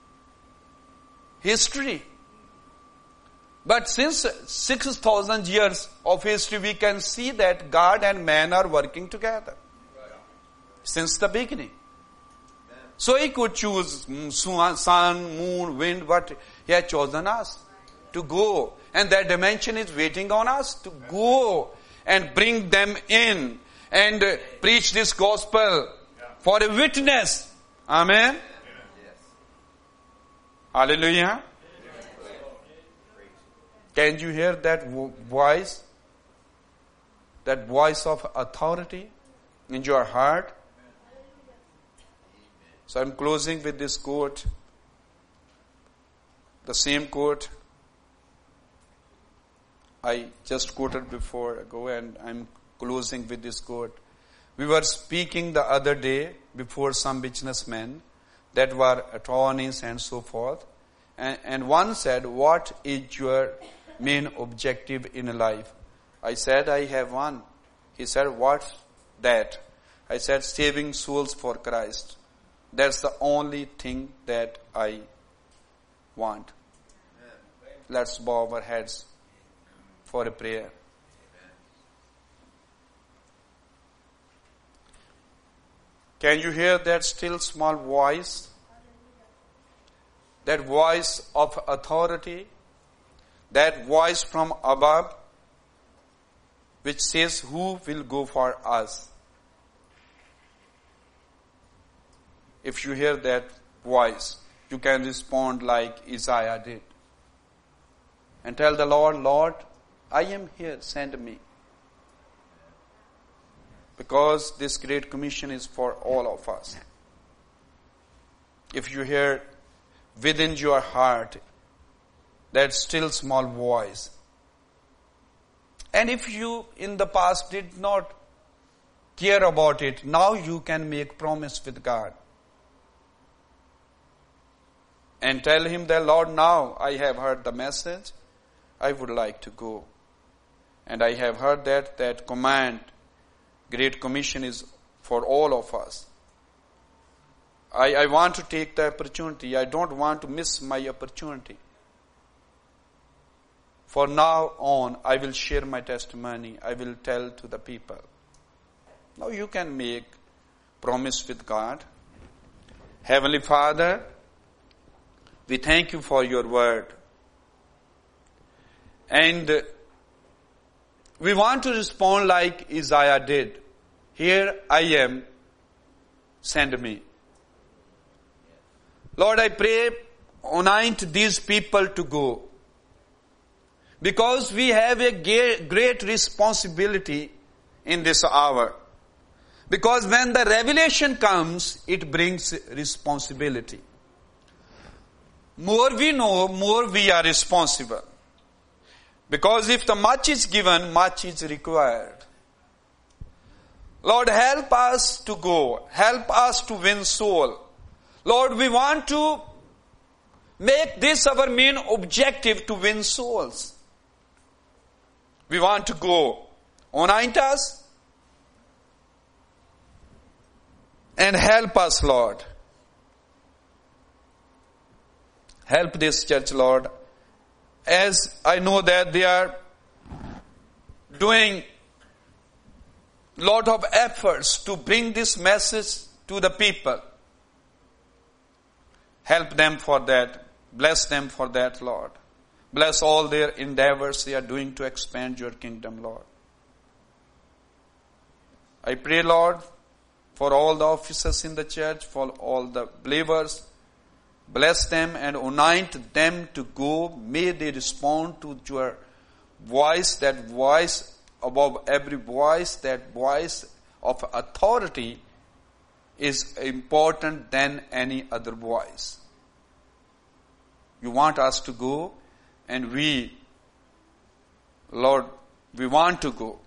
Speaker 2: history. But since six thousand years of history, we can see that God and man are working together. Since the beginning. So He could choose sun, moon, wind, but He has chosen us to go. And that dimension is waiting on us to go and bring them in and preach this gospel for a witness. Amen. Hallelujah. Can you hear that voice? That voice of authority in your heart? So I'm closing with this quote. The same quote I just quoted before ago, and I'm closing with this quote. We were speaking the other day before some businessmen that were attorneys and so forth. And, and one said, what is your main objective in life? I said, I have one. He said, what's that? I said, saving souls for Christ. That's the only thing that I want. let's bow our heads for a prayer. Can you hear that still small voice? That voice of authority, that voice from above, which says, who will go for us? If you hear that voice, you can respond like Isaiah did. And tell the Lord, Lord, I am here, send me. Because this great commission is for all of us. If you hear within your heart that still small voice, and if you in the past did not care about it, now you can make promise with God. And tell him that, Lord, now I have heard the message, I would like to go. And I have heard that that command, Great Commission, is for all of us. I, I want to take the opportunity. I don't want to miss my opportunity. For now on, I will share my testimony. I will tell to the people. Now you can make promise with God. Heavenly Father, we thank you for your word. And we want to respond like Isaiah did. Here I am, send me. Lord, I pray, anoint these people to go. Because we have a great responsibility in this hour. Because when the revelation comes, it brings responsibility. More we know, more we are responsible. Because if the much is given, much is required. Lord, help us to go. Help us to win soul. Lord, we want to make this our main objective, to win souls. We want to go. Anoint us and help us, Lord. Help this church, Lord. As I know that they are doing lot of efforts to bring this message to the people. Help them for that. Bless them for that, Lord. Bless all their endeavors they are doing to expand your kingdom, Lord. I pray, Lord, for all the officers in the church, for all the believers. Bless them and anoint them to go. May they respond to your voice, that voice above every voice, that voice of authority is important than any other voice. You want us to go, and we, Lord, we want to go.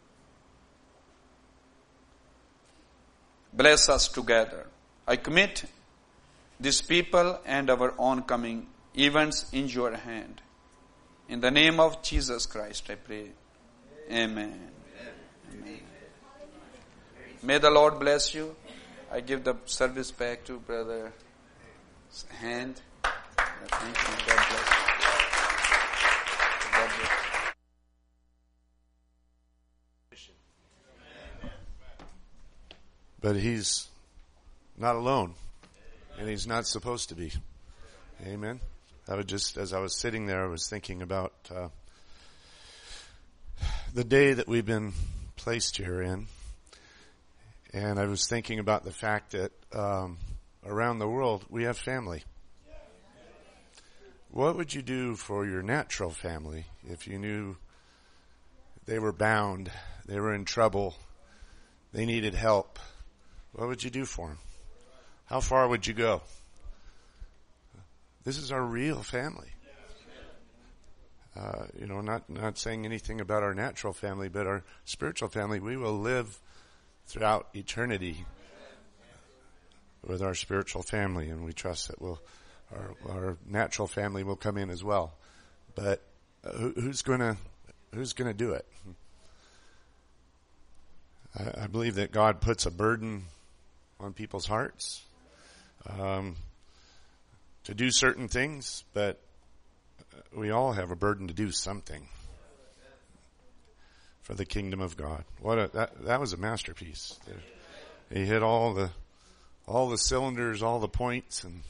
Speaker 2: Bless us together. I commit these people and our oncoming events in your hand. In the name of Jesus Christ, I pray. Amen. Amen. May the Lord bless you. I give the service back to Brother Hand. Thank you. God bless you. God bless you.
Speaker 1: But he's not alone, and he's not supposed to be. Amen. I would just, as I was sitting there, I was thinking about uh, the day that we've been placed here in, and I was thinking about the fact that um, around the world we have family. What would you do for your natural family if you knew they were bound, they were in trouble, they needed help? What would you do for them? How far would you go? This is our real family. Uh, you know, not, not saying anything about our natural family, but our spiritual family. We will live throughout eternity with our spiritual family, and we trust that we'll, our, our natural family will come in as well. But uh, who, who's gonna, who's gonna do it? I, I believe that God puts a burden on people's hearts um, to do certain things, but we all have a burden to do something for the kingdom of God. What a, that, that was a masterpiece. He hit all the, all the cylinders, all the points, and,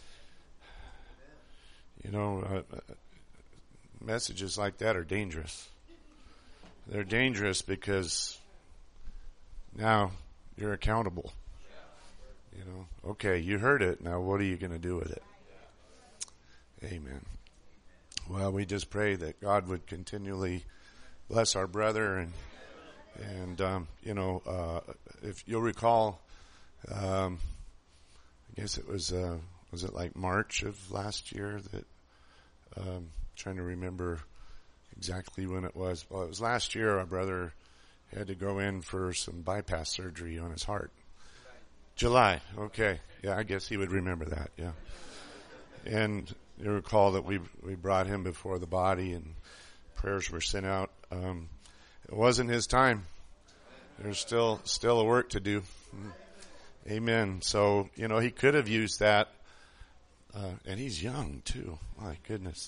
Speaker 1: you know, uh, messages like that are dangerous. They're dangerous because now you're accountable. You know, okay, you heard it. Now what are you going to do with it? Amen. Well, we just pray that God would continually bless our brother, and and um, you know, uh, if you'll recall, um, I guess it was uh, was it like March of last year that um, trying to remember exactly when it was. Well, it was last year. Our brother had to go in for some bypass surgery on his heart. July. Okay. Yeah, I guess he would remember that. Yeah. And you recall that we we brought him before the body, and prayers were sent out. Um, it wasn't his time. There's still still a work to do. Amen. So, you know, he could have used that, uh, and he's young too. My goodness.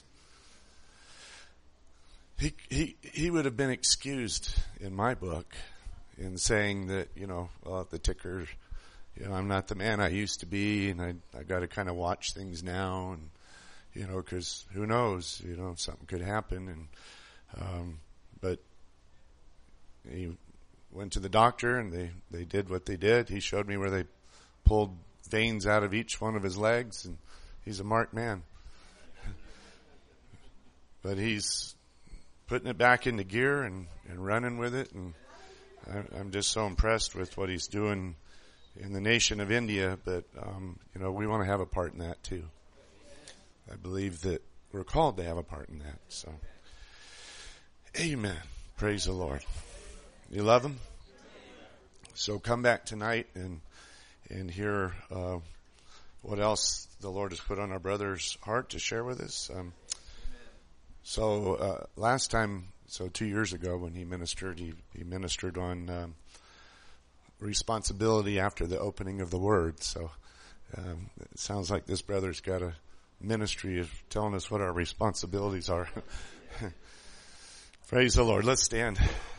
Speaker 1: He he he would have been excused in my book in saying that, you know, well, at the ticker, you know, I'm not the man I used to be, and I I got to kind of watch things now, and you know, because who knows, you know, something could happen, and um, but he went to the doctor, and they they did what they did. He showed me where they pulled veins out of each one of his legs, and he's a marked man. But he's putting it back into gear and, and running with it, and I, I'm just so impressed with what he's doing in the nation of India. But um, you know, we want to have a part in that too. I believe that we're called to have a part in that. So, amen. Praise the Lord. You love him? So come back tonight and and hear uh, what else the Lord has put on our brother's heart to share with us. Um, so uh, last time, so two years ago when he ministered, he, he ministered on um, responsibility after the opening of the Word. So um, it sounds like this brother's got a ministry of telling us what our responsibilities are. Praise the Lord. Let's stand.